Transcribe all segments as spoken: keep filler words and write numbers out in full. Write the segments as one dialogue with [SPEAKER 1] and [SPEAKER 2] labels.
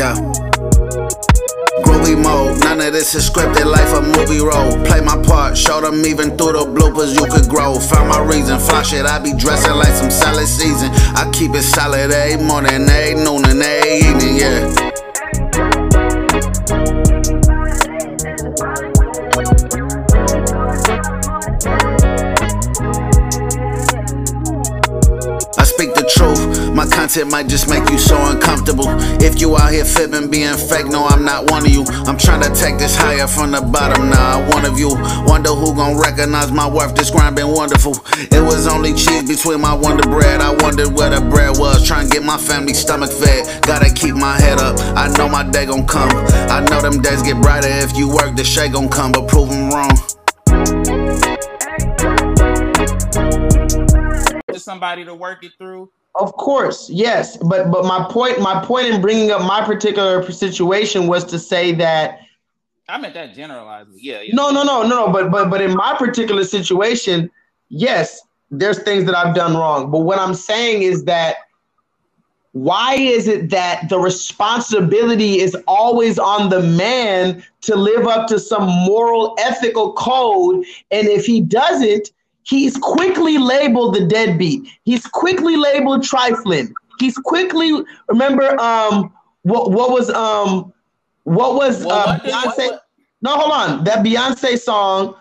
[SPEAKER 1] Yeah. Groovy mode, none of this is scripted, life a movie role. Play my part, show them even through the bloopers you could grow. Found my reason, fly shit, I be dressing like some salad season. I keep it solid every morning, every noon and every evening, yeah. I speak the truth, my content might just make you so uncomfortable. If you out here fibbing, being fake, no, I'm not one of you. I'm trying to take this higher from the bottom, now I one of you. Wonder who gon' recognize my worth, this grind been wonderful. It was only cheese between my Wonder Bread, I wondered where the bread was. Trying to get my family stomach fed, gotta keep my head up, I know my day gon' come. I know them days get brighter if you work, the shade gon' come, but prove them wrong.
[SPEAKER 2] Somebody to work it through?
[SPEAKER 3] Of course, yes. But but my point my point in bringing up my particular situation was to say that
[SPEAKER 2] I meant that generalized. Yeah, yeah.
[SPEAKER 3] No, no, no, no, no. But but but in my particular situation, yes, there's things that I've done wrong. But what I'm saying is that why is it that the responsibility is always on the man to live up to some moral, ethical code, and if he doesn't, he's quickly labeled the deadbeat. He's quickly labeled trifling. He's quickly remember um what what was um what was
[SPEAKER 2] well,
[SPEAKER 3] uh,
[SPEAKER 2] what did,
[SPEAKER 3] Beyonce?
[SPEAKER 2] what, what?
[SPEAKER 3] No, hold on. That Beyonce song,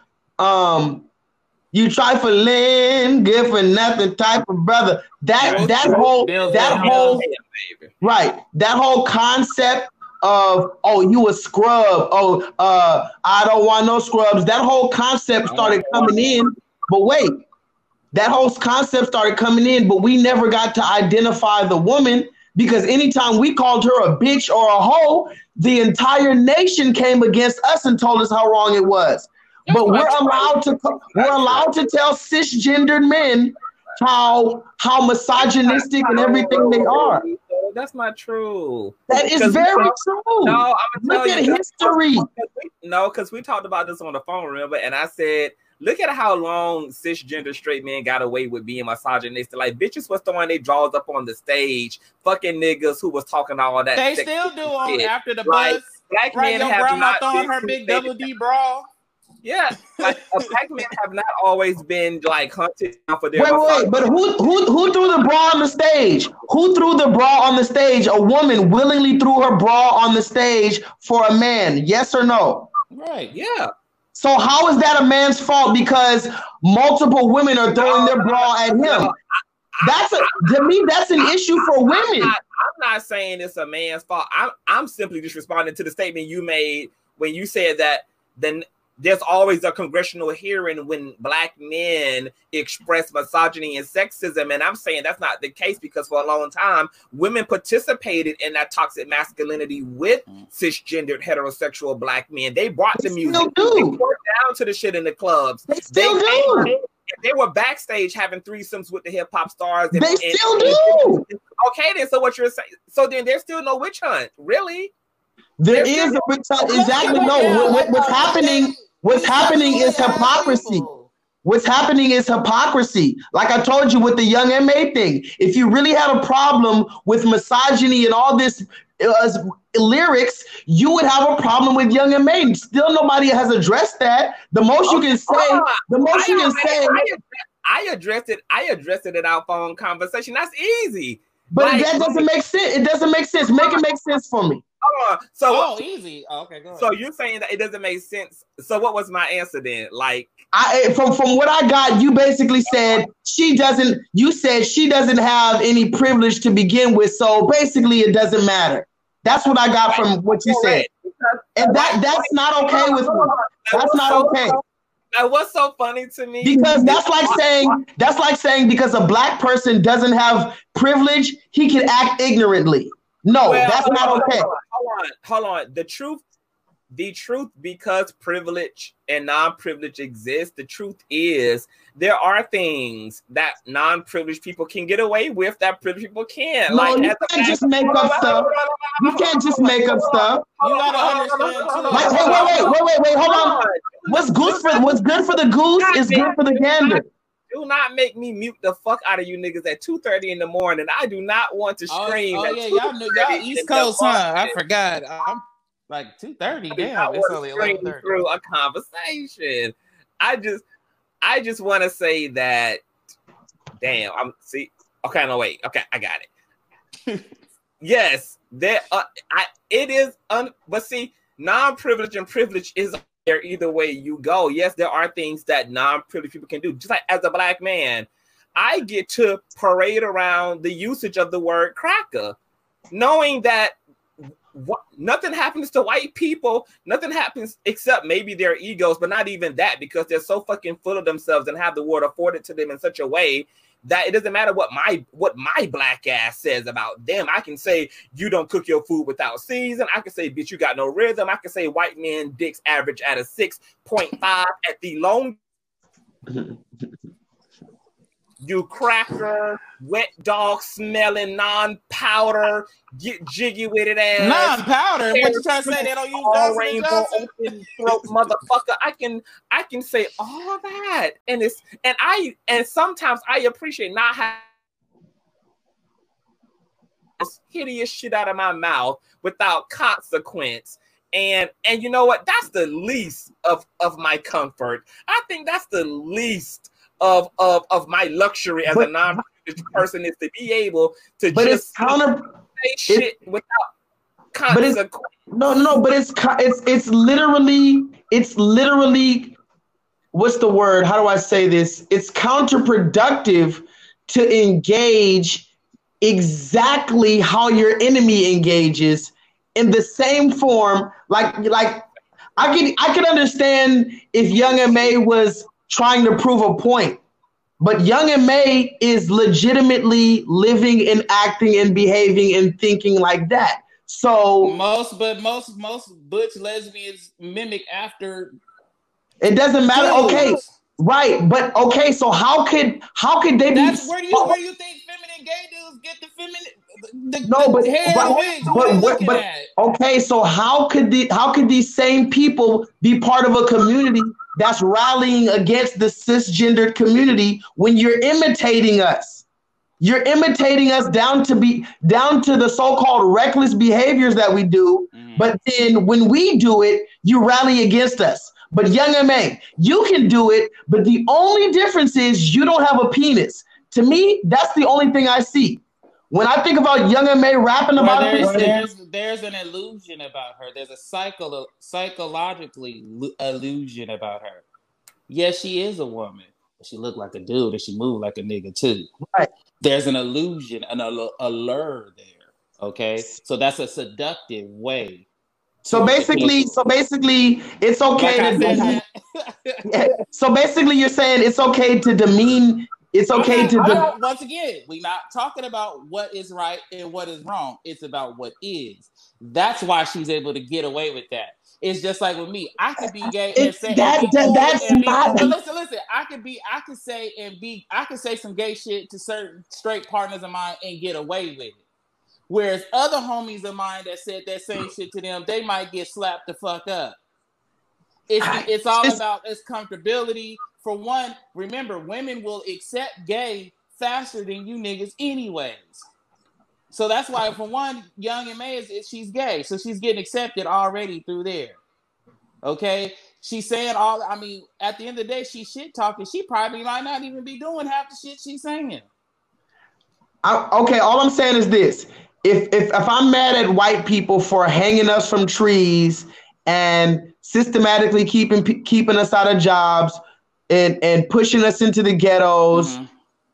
[SPEAKER 3] um, you trifling, good for nothing type of brother. That that whole that whole right that whole concept of oh you a scrub oh uh I don't want no scrubs. That whole concept started coming in. But wait, that whole concept started coming in, but we never got to identify the woman because anytime we called her a bitch or a hoe, the entire nation came against us and told us how wrong it was. That's but we're allowed to we're allowed to tell cisgendered men how how misogynistic and everything they are.
[SPEAKER 4] That's not true.
[SPEAKER 3] That is very true.
[SPEAKER 4] No, I'm
[SPEAKER 3] Look at history.
[SPEAKER 4] No, because we talked about this on the phone, remember? And I said, look at how long cisgender straight men got away with being misogynistic. Like bitches was throwing their jaws up on the stage, fucking niggas who was talking all that.
[SPEAKER 2] They still do on
[SPEAKER 4] shit.
[SPEAKER 2] after the
[SPEAKER 4] like,
[SPEAKER 2] bus.
[SPEAKER 4] Black
[SPEAKER 2] right,
[SPEAKER 4] men
[SPEAKER 2] your
[SPEAKER 4] have
[SPEAKER 2] grandma
[SPEAKER 4] not
[SPEAKER 2] throwing
[SPEAKER 4] been
[SPEAKER 2] her big double D bra.
[SPEAKER 4] Yeah, like black men have not always been like hunted for their.
[SPEAKER 3] Wait, wait, but who who who threw the bra on the stage? Who threw the bra on the stage? A woman willingly threw her bra on the stage for a man. Yes or no?
[SPEAKER 2] Right.
[SPEAKER 4] Yeah.
[SPEAKER 3] So how is that a man's fault because multiple women are throwing their bra at him? That's a, to me, that's an issue for women.
[SPEAKER 4] I'm not, I'm not saying it's a man's fault. I'm I'm simply just responding to the statement you made when you said that then there's always a congressional hearing when black men express misogyny and sexism. And I'm saying that's not the case because for a long time, women participated in that toxic masculinity with cisgendered heterosexual black men. They brought the music.
[SPEAKER 3] Still do.
[SPEAKER 4] They were down to the shit in the clubs.
[SPEAKER 3] They still
[SPEAKER 4] they,
[SPEAKER 3] do.
[SPEAKER 4] They, they were backstage having threesomes with the hip hop stars. And,
[SPEAKER 3] they
[SPEAKER 4] and,
[SPEAKER 3] still
[SPEAKER 4] and,
[SPEAKER 3] do.
[SPEAKER 4] Okay, then so what you're saying? So then there's still no witch hunt, really?
[SPEAKER 3] There is a witch hunt. Exactly. No, what, what's happening? What's happening is hypocrisy. What's happening is hypocrisy. Like I told you with the Young M A thing, if you really had a problem with misogyny and all this uh, lyrics, you would have a problem with Young M A. Still, nobody has addressed that. The most you can say, the most you can say.
[SPEAKER 4] I addressed it. I addressed it in our phone conversation. That's easy.
[SPEAKER 3] But like, that doesn't make sense. It doesn't make sense. Make it make sense for me.
[SPEAKER 4] Uh, so
[SPEAKER 2] oh, easy. Oh, okay, go ahead.
[SPEAKER 4] So you're saying that it doesn't make sense. So what was my answer then? Like,
[SPEAKER 3] I from from what I got, you basically said she doesn't. You said she doesn't have any privilege to begin with. So basically, it doesn't matter. That's what I got from what you said, and that that's not okay with me. That's not okay.
[SPEAKER 4] Now, what's so funny to me?
[SPEAKER 3] Because that's like saying that's like saying because a black person doesn't have privilege, he can act ignorantly. No, well, that's not
[SPEAKER 4] on,
[SPEAKER 3] okay.
[SPEAKER 4] Hold on, hold on. The truth, the truth, because privilege and non-privilege exist, the truth is there are things that non-privileged people can get away with that privileged people can't.
[SPEAKER 3] No,
[SPEAKER 4] like,
[SPEAKER 3] you can't just make up stuff. You can't just make up stuff.
[SPEAKER 2] You gotta understand too.
[SPEAKER 3] Like, wait, wait, wait, wait, wait, wait, hold on. What's good for what's good for the goose is good for the gander.
[SPEAKER 4] Do not make me mute the fuck out of you niggas at two thirty in the morning. I do not want to scream.
[SPEAKER 2] Oh, oh yeah, y'all know y'all East Coast, huh? I forgot. I'm like two thirty. Damn, it's only eleven thirty.
[SPEAKER 4] Through a conversation. I just, I just want to say that. Damn, I'm see. Okay, no wait. Okay, I got it. Yes, there. Uh, I. It is. Un, but see, non-privilege and privilege is there either way you go. Yes, there are things that non-privileged people can do. Just like as a black man, I get to parade around the usage of the word cracker, knowing that what, nothing happens to white people. Nothing happens except maybe their egos, but not even that, because they're so fucking full of themselves and have the word afforded to them in such a way that it doesn't matter what my what my black ass says about them. I can say you don't cook your food without season. I can say, bitch, you got no rhythm. I can say white men dicks average at a six point five at the long. You cracker, wet dog smelling, non-powder, get jiggy with it ass.
[SPEAKER 2] Non-powder? What you trying to say? They don't use
[SPEAKER 4] all rainbow open throat motherfucker. I can I can say all that. And it's and I and sometimes I appreciate not having this hideous shit out of my mouth without consequence. And and you know what? That's the least of, of my comfort. I think that's the least Of, of of my luxury as but, a non-privileged person is to be able to
[SPEAKER 3] but
[SPEAKER 4] just
[SPEAKER 3] it's counter,
[SPEAKER 4] say shit
[SPEAKER 3] it's,
[SPEAKER 4] without consequence.
[SPEAKER 3] But it's, no, no, but it's it's it's literally it's literally what's the word? How do I say this? It's counterproductive to engage exactly how your enemy engages in the same form. Like like I can I can understand if Young M A was trying to prove a point, but Young M A is legitimately living and acting and behaving and thinking like that. So
[SPEAKER 2] most, but most most butch lesbians mimic after.
[SPEAKER 3] It doesn't matter. Dudes. Okay, right, but okay. So how could how could they
[SPEAKER 2] That's
[SPEAKER 3] be?
[SPEAKER 2] Where do you where do you think feminine gay dudes get the feminine? The,
[SPEAKER 3] no,
[SPEAKER 2] the
[SPEAKER 3] but
[SPEAKER 2] hair
[SPEAKER 3] but,
[SPEAKER 2] wigs,
[SPEAKER 3] but, but, but okay. So how could the how could these same people be part of a community that's rallying against the cisgendered community when you're imitating us? You're imitating us down to be down to the so-called reckless behaviors that we do. Mm. But then when we do it, you rally against us. But Young M A, you can do it. But the only difference is you don't have a penis. To me, that's the only thing I see. When I think about Young M A rapping well, about
[SPEAKER 2] there's,
[SPEAKER 3] this,
[SPEAKER 2] there's, there's an illusion about her. There's a psycho, psychologically illusion about her. Yes, she is a woman, but she look like a dude and she move like a nigga too.
[SPEAKER 3] Right. There's
[SPEAKER 2] an illusion, an allure there. Okay, so that's a seductive way.
[SPEAKER 3] So basically, so basically, it's okay like to. So basically, you're saying it's okay to demean. It's okay
[SPEAKER 2] not,
[SPEAKER 3] to.
[SPEAKER 2] Not, once again, we're not talking about what is right and what is wrong. It's about what is. That's why she's able to get away with that. It's just like with me. I could be gay and say
[SPEAKER 3] that,
[SPEAKER 2] and
[SPEAKER 3] that
[SPEAKER 2] cool
[SPEAKER 3] that's
[SPEAKER 2] and be,
[SPEAKER 3] not.
[SPEAKER 2] But listen, listen. I could be. I could say and be. I could say some gay shit to certain straight partners of mine and get away with it. Whereas other homies of mine that said that same shit to them, they might get slapped the fuck up. It's it's all about its comfortability. For one, remember, women will accept gay faster than you niggas anyways. So that's why, for one, Young M A is, is she's gay. So she's getting accepted already through there. Okay? She's saying all, I mean, at the end of the day, she's shit talking. She probably might not even be doing half the shit she's saying.
[SPEAKER 3] I, okay, all I'm saying is this. If, if, if I'm mad at white people for hanging us from trees and systematically keeping keeping us out of jobs, And, and pushing us into the ghettos. Mm-hmm.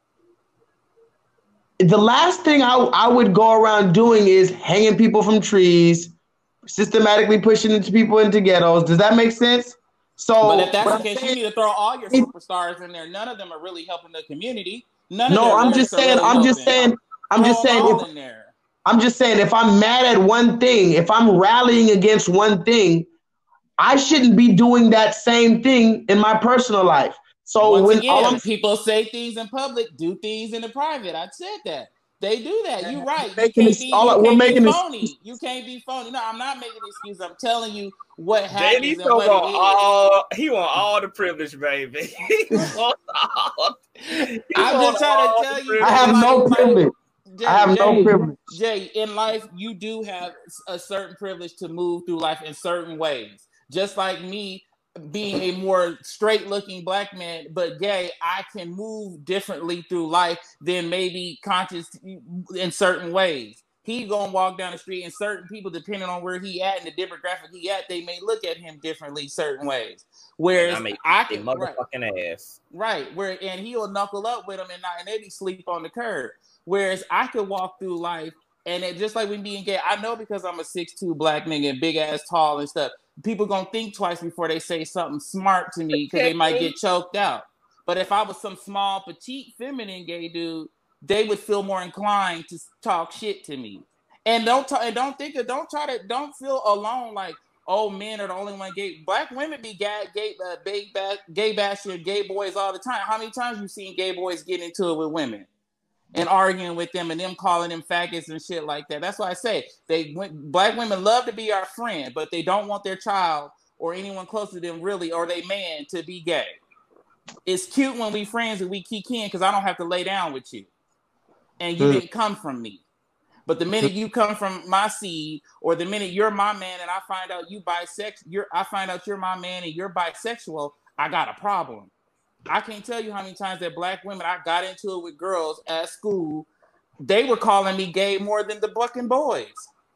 [SPEAKER 3] The last thing I, I would go around doing is hanging people from trees, systematically pushing into people into ghettos. Does that make sense? So,
[SPEAKER 2] but if that's the case, you need to throw all your superstars in there. None of them are really helping the community. None of
[SPEAKER 3] no, I'm just saying. Really I'm just saying. I'm just saying. If, I'm just saying. If I'm mad at one thing, if I'm rallying against one thing, I shouldn't be doing that same thing in my personal life. So
[SPEAKER 2] Once
[SPEAKER 3] when
[SPEAKER 2] again, all I'm, people say things in public, do things in the private. I said that. They do that. You're right. You can't
[SPEAKER 3] this,
[SPEAKER 2] be,
[SPEAKER 3] all,
[SPEAKER 2] you
[SPEAKER 3] we're
[SPEAKER 2] can't
[SPEAKER 3] making
[SPEAKER 2] be
[SPEAKER 3] this,
[SPEAKER 2] phony. You can't be phony. No, I'm not making an excuse. I'm telling you what happens.
[SPEAKER 4] And what it is. All, he want all the privilege, baby. He want all,
[SPEAKER 2] I'm just trying to tell you.
[SPEAKER 3] I have
[SPEAKER 2] like,
[SPEAKER 3] no privilege.
[SPEAKER 2] Jay,
[SPEAKER 3] I have
[SPEAKER 2] Jay,
[SPEAKER 3] no privilege.
[SPEAKER 2] Jay, in life, you do have a certain privilege to move through life in certain ways. Just like me being a more straight-looking black man, but gay, I can move differently through life than maybe conscious in certain ways. He gonna walk down the street, and certain people, depending on where he at and the demographic he at, they may look at him differently certain ways. Whereas I, mean, I can
[SPEAKER 4] motherfucking
[SPEAKER 2] right,
[SPEAKER 4] ass,
[SPEAKER 2] right? Where and he'll knuckle up with him, and not and they be sleep on the curb. Whereas I could walk through life, and it just like when being gay, I know because I'm a six two black nigga, big ass, tall and stuff. People gonna think twice before they say something smart to me because they might get choked out. But if I was some small, petite, feminine gay dude, they would feel more inclined to talk shit to me. And don't talk, and don't think of, don't try to, don't feel alone like, oh, men are the only one gay. Black women be gay, gay, uh, gay, gay bashing gay boys all the time. How many times you seen gay boys get into it with women and arguing with them and them calling them faggots and shit like that? That's why I say they black women love to be our friend, but they don't want their child or anyone close to them really, or they man, to be gay. It's cute when we friends and we kick in because I don't have to lay down with you. And you mm. didn't come from me. But the minute you come from my seed, or the minute you're my man and I find out you bisex, you're I find out you're my man and you're bisexual, I got a problem. I can't tell you how many times that black women, I got into it with girls at school. They were calling me gay more than the fucking boys.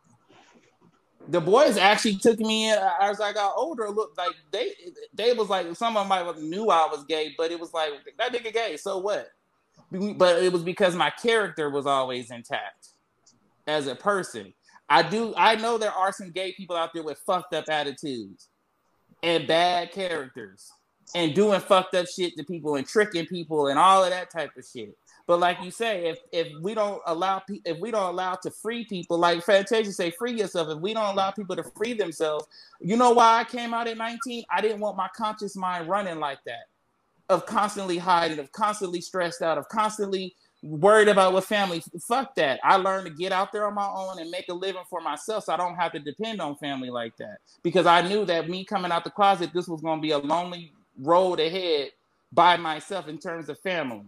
[SPEAKER 2] The boys actually took me in as I got older. Look, like they they was like, some of them might have knew I was gay, but it was like, that nigga gay, so what? But it was because my character was always intact as a person. I do. I know there are some gay people out there with fucked up attitudes and bad characters and doing fucked up shit to people and tricking people and all of that type of shit. But like you say, if if we don't allow pe- if we don't allow to free people, like Fantasia say, free yourself. If we don't allow people to free themselves, you know why I came out at nineteen? I didn't want my conscious mind running like that. Of constantly hiding, of constantly stressed out, of constantly worried about what family. Fuck that. I learned to get out there on my own and make a living for myself so I don't have to depend on family like that. Because I knew that me coming out the closet, this was going to be a lonely road ahead by myself in terms of family.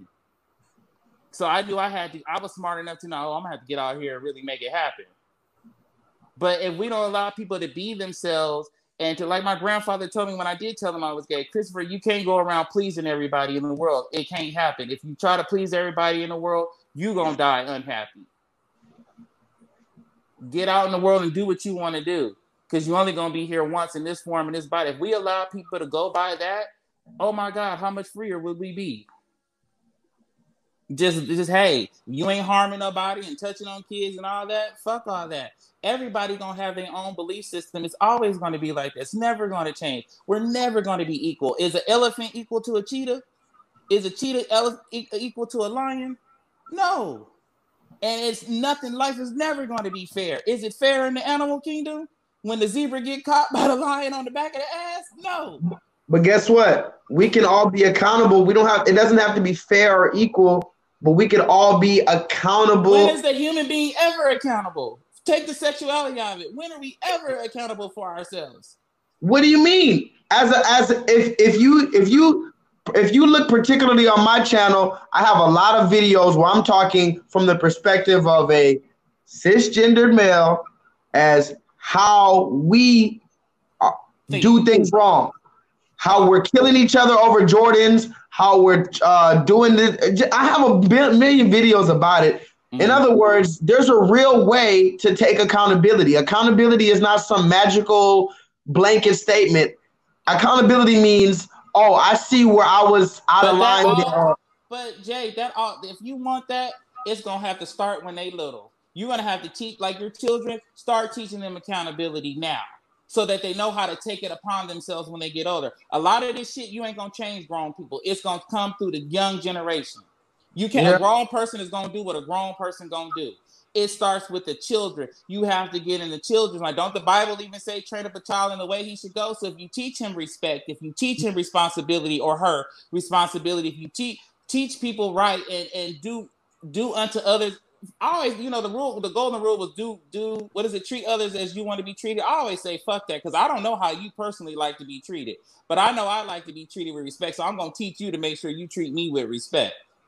[SPEAKER 2] So I knew I had to, I was smart enough to know, oh, I'm going to have to get out here and really make it happen. But if we don't allow people to be themselves, and to, like my grandfather told me when I did tell him I was gay, Christopher, you can't go around pleasing everybody in the world. It can't happen. If you try to please everybody in the world, you're going to die unhappy. Get out in the world and do what you want to do, because you're only going to be here once in this form, in this body. If we allow people to go by that, oh my God, how much freer would we be? Just, just hey, you ain't harming nobody and touching on kids and all that. Fuck all that. Everybody gonna have their own belief system. It's always gonna be like this. Never gonna change. We're never gonna be equal. Is an elephant equal to a cheetah? Is a cheetah ele- equal to a lion? No. And it's nothing. Life is never gonna be fair. Is it fair in the animal kingdom when the zebra get caught by the lion on the back of the ass? No.
[SPEAKER 3] But guess what? We can all be accountable. We don't have. It doesn't have to be fair or equal, but we can all be accountable.
[SPEAKER 2] When is the human being ever accountable? Take the sexuality out of it. When are we ever accountable for ourselves?
[SPEAKER 3] What do you mean? As a, as a, if if you if you if you look particularly on my channel, I have a lot of videos where I'm talking from the perspective of a cisgendered male as how we do things wrong, how we're killing each other over Jordans, how we're uh, doing this. I have a million videos about it. In other words, there's a real way to take accountability. Accountability is not some magical blanket statement. Accountability means, oh, I see where I was out of line.
[SPEAKER 2] All, but Jay, that all, if you want that, it's gonna have to start when they little. You're gonna have to teach, like your children, start teaching them accountability now, so that they know how to take it upon themselves when they get older. A lot of this shit you ain't gonna change grown people. It's gonna come through the young generation. You can't. Yeah. A grown person is gonna do what a grown person gonna do. It starts with the children. You have to get in the children's line. Don't the Bible even say train up a child in the way he should go? So if you teach him respect, if you teach him responsibility or her responsibility, if you teach teach people right and, and do do unto others. I always, you know, the rule, the golden rule was do do what is it? Treat others as you want to be treated. I always say fuck that, because I don't know how you personally like to be treated, but I know I like to be treated with respect. So I'm gonna teach you to make sure you treat me with respect.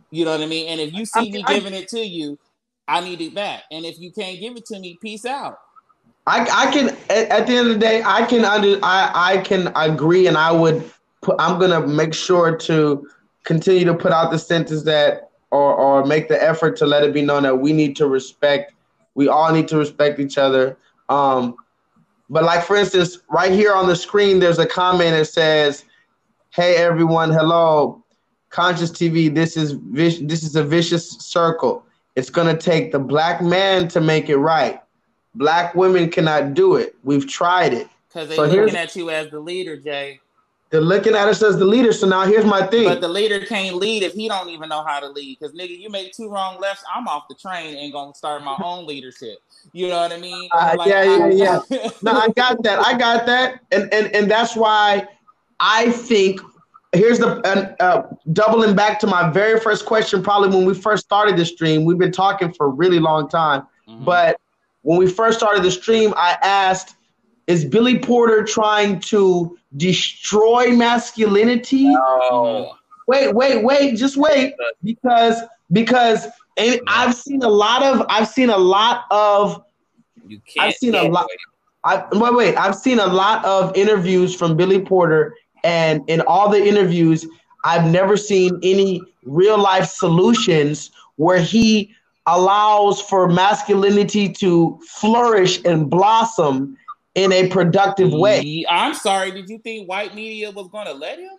[SPEAKER 2] You know what I mean? And if you see
[SPEAKER 3] I mean,
[SPEAKER 2] me
[SPEAKER 3] I,
[SPEAKER 2] giving it to you, I need it back. And if you can't give it to me, peace out.
[SPEAKER 3] I, I can at, at the end of the day, I can under I, I can agree, and I would put, I'm gonna make sure to continue to put out the sentence that or or make the effort to let it be known that we need to respect, we all need to respect each other. Um, but like for instance, right here on the screen, there's a comment that says, "Hey everyone, hello, Conscious T V. This is this is a vicious circle. It's gonna take the black man to make it right. Black women cannot do it. We've tried it."
[SPEAKER 2] Because they're
[SPEAKER 3] so
[SPEAKER 2] looking at you as the leader, Jay.
[SPEAKER 3] They're looking at us as the leader. So now here's my thing.
[SPEAKER 2] But the leader can't lead if he don't even know how to lead. Because nigga, you make two wrong lefts, I'm off the train and gonna start my own leadership. You know what I mean?
[SPEAKER 3] Uh,
[SPEAKER 2] like,
[SPEAKER 3] yeah, yeah,
[SPEAKER 2] I,
[SPEAKER 3] yeah. No, I got that. I got that. And and and that's why I think here's the uh, uh, doubling back to my very first question. Probably when we first started the stream, we've been talking for a really long time, mm-hmm. but when we first started the stream, I asked, is Billy Porter trying to destroy masculinity?
[SPEAKER 4] No.
[SPEAKER 3] Wait, wait, wait, just wait. Because because and I've seen a lot of I've seen a lot of
[SPEAKER 4] you can't
[SPEAKER 3] I've seen a lot I wait, wait, I've seen a lot of interviews from Billy Porter, and in all the interviews, I've never seen any real life solutions where he allows for masculinity to flourish and blossom in a productive way.
[SPEAKER 2] I'm sorry, did you think white media was going to let him?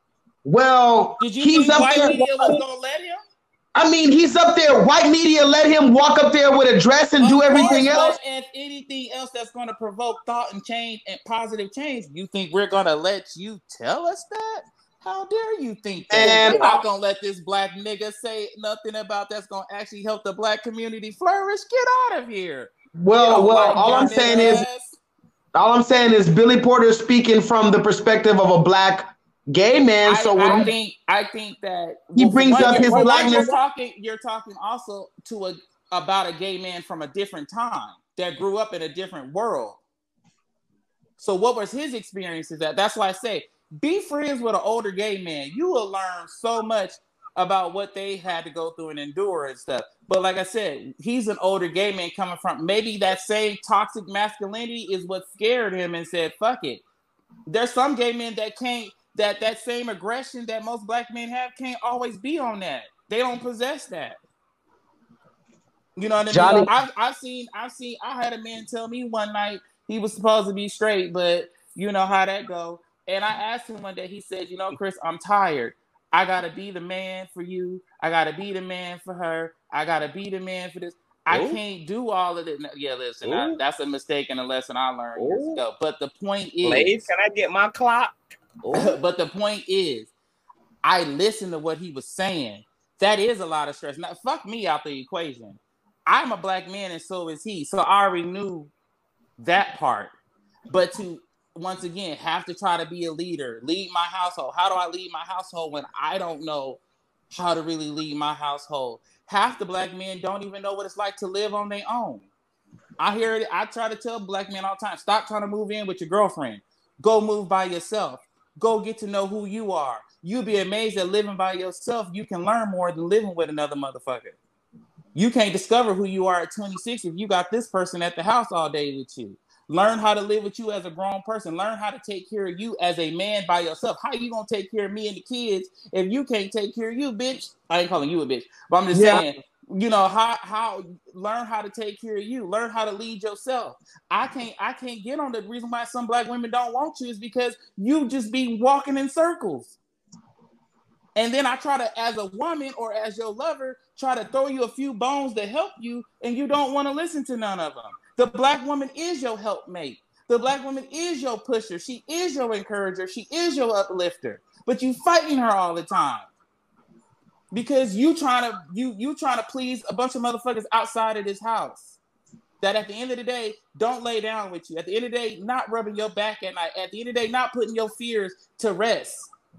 [SPEAKER 3] Well,
[SPEAKER 2] did you
[SPEAKER 3] he's
[SPEAKER 2] think
[SPEAKER 3] up
[SPEAKER 2] white
[SPEAKER 3] there,
[SPEAKER 2] media was going to let him?
[SPEAKER 3] I mean, he's up there. White media let him walk up there with a dress and
[SPEAKER 2] of
[SPEAKER 3] do
[SPEAKER 2] course,
[SPEAKER 3] everything else.
[SPEAKER 2] If anything else that's going to provoke thought and change and positive change, you think we're going to let you tell us that? How dare you think that? And we're not gonna let this black nigga say nothing about that's gonna actually help the black community flourish. Get out of here.
[SPEAKER 3] Well, well, all I'm saying is, all I'm saying is Billy Porter is speaking from the perspective of a black gay man.
[SPEAKER 2] I,
[SPEAKER 3] so
[SPEAKER 2] I
[SPEAKER 3] when
[SPEAKER 2] think I think that
[SPEAKER 3] he brings
[SPEAKER 2] one,
[SPEAKER 3] up his
[SPEAKER 2] well,
[SPEAKER 3] blackness.
[SPEAKER 2] You're talking, you're talking also to a about a gay man from a different time that grew up in a different world. So what was his experiences at? That's why I say, be friends with an older gay man. You will learn so much about what they had to go through and endure and stuff. But like I said, he's an older gay man coming from maybe that same toxic masculinity is what scared him and said, fuck it. There's some gay men that can't, that that same aggression that most black men have can't always be on that. They don't possess that. You know what I mean?
[SPEAKER 3] Johnny.
[SPEAKER 2] I've, I've seen, I've seen, I had a man tell me one night he was supposed to be straight, but you know how that go. And I asked him one day, he said, you know, Chris, I'm tired. I got to be the man for you. I got to be the man for her. I got to be the man for this. I Ooh. Can't do all of it. Yeah, listen, I, that's a mistake and a lesson I learned Ooh. Years ago. But the point is...
[SPEAKER 4] Please, can I get my clock?
[SPEAKER 2] But the point is, I listened to what he was saying. That is a lot of stress. Now, fuck me out the equation. I'm a black man and so is he. So I already knew that part. But to... once again, have to try to be a leader, lead my household. How do I lead my household when I don't know how to really lead my household? Half the black men don't even know what it's like to live on their own. I hear it. I try to tell black men all the time, stop trying to move in with your girlfriend. Go move by yourself. Go get to know who you are. You'll be amazed that living by yourself, you can learn more than living with another motherfucker. You can't discover who you are at twenty-six if you got this person at the house all day with you. Learn how to live with you as a grown person. Learn how to take care of you as a man by yourself. How you gonna take care of me and the kids if you can't take care of you, bitch? I ain't calling you a bitch, but I'm just yeah. saying, you know, how how learn how to take care of you. Learn how to lead yourself. I can't I can't get on the reason why some black women don't want you is because you just be walking in circles. And then I try to, as a woman or as your lover, try to throw you a few bones to help you, and you don't want to listen to none of them. The black woman is your helpmate. The black woman is your pusher. She is your encourager. She is your uplifter. But you fighting her all the time because you trying to you you trying to please a bunch of motherfuckers outside of this house. That at the end of the day, don't lay down with you. At the end of the day, not rubbing your back at night. At the end of the day, not putting your fears to rest.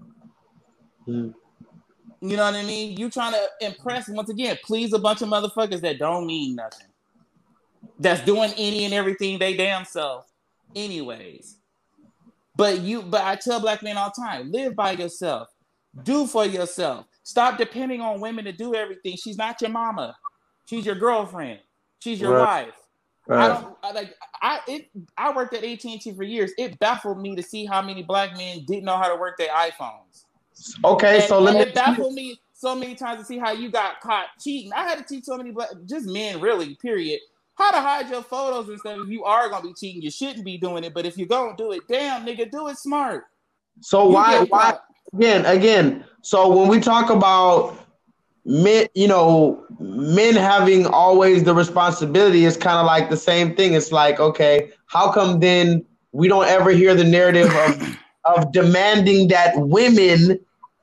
[SPEAKER 2] Mm. You know what I mean? You trying to impress, once again, please a bunch of motherfuckers that don't mean nothing. That's doing any and everything they damn self anyways. But you, but I tell black men all the time, live by yourself. Do for yourself. Stop depending on women to do everything. She's not your mama. She's your girlfriend. She's your
[SPEAKER 3] Right.
[SPEAKER 2] wife.
[SPEAKER 3] Right.
[SPEAKER 2] I don't I, like. I it. I worked at A T and T for years. It baffled me to see how many black men didn't know how to work their iPhones.
[SPEAKER 3] Okay,
[SPEAKER 2] And,
[SPEAKER 3] so let
[SPEAKER 2] and
[SPEAKER 3] me.
[SPEAKER 2] it baffled me so many times to see how you got caught cheating. I had to teach so many black, just men, really, period, how to hide your photos and stuff. If you are gonna be cheating, you shouldn't be doing it. But if you're gonna do it, damn nigga, do it smart.
[SPEAKER 3] So
[SPEAKER 2] You
[SPEAKER 3] why
[SPEAKER 2] get
[SPEAKER 3] why
[SPEAKER 2] caught.
[SPEAKER 3] again again? So when we talk about men, you know, men having always the responsibility, it's kind of like the same thing. It's like, okay, how come then we don't ever hear the narrative of of demanding that women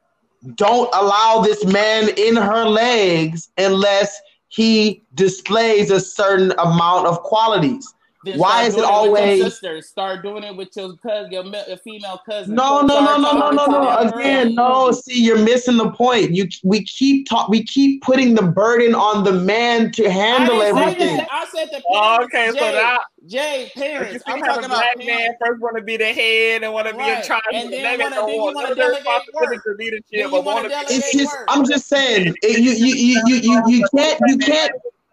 [SPEAKER 3] don't allow this man in her legs unless he displays a certain amount of qualities?
[SPEAKER 2] Then
[SPEAKER 3] Why
[SPEAKER 2] start
[SPEAKER 3] is it
[SPEAKER 2] doing with
[SPEAKER 3] always
[SPEAKER 2] your sisters? Start doing it with your cousin, your, me- your female cousin.
[SPEAKER 3] no, no, no,
[SPEAKER 2] Start
[SPEAKER 3] no, no,
[SPEAKER 2] talking
[SPEAKER 3] no,
[SPEAKER 2] to
[SPEAKER 3] no.
[SPEAKER 2] them
[SPEAKER 3] Again,
[SPEAKER 2] early.
[SPEAKER 3] no. See, you're missing the point. You we keep talk, we keep putting the burden on the man to
[SPEAKER 2] I
[SPEAKER 3] handle
[SPEAKER 2] didn't say
[SPEAKER 3] everything.
[SPEAKER 2] that. I said the
[SPEAKER 4] Oh,
[SPEAKER 2] parents.
[SPEAKER 4] okay, so
[SPEAKER 2] Jay,
[SPEAKER 4] that
[SPEAKER 2] Jay,
[SPEAKER 4] you
[SPEAKER 2] parents.
[SPEAKER 4] see
[SPEAKER 2] I'm
[SPEAKER 4] how
[SPEAKER 2] talking
[SPEAKER 4] the
[SPEAKER 2] about
[SPEAKER 4] black
[SPEAKER 2] parents.
[SPEAKER 4] man first want to be the head and want to be in
[SPEAKER 2] Right.
[SPEAKER 4] charge,
[SPEAKER 2] And then
[SPEAKER 4] they
[SPEAKER 2] wanna-
[SPEAKER 4] don't
[SPEAKER 2] then you
[SPEAKER 4] want
[SPEAKER 2] wanna
[SPEAKER 4] none of the
[SPEAKER 2] delegate
[SPEAKER 4] responsibility
[SPEAKER 2] work.
[SPEAKER 4] to leadership,
[SPEAKER 2] Then you
[SPEAKER 4] but
[SPEAKER 2] wanna
[SPEAKER 4] want to be
[SPEAKER 2] delegate
[SPEAKER 3] It's just
[SPEAKER 2] work.
[SPEAKER 3] I'm just saying it, you, you you you you you can't you can't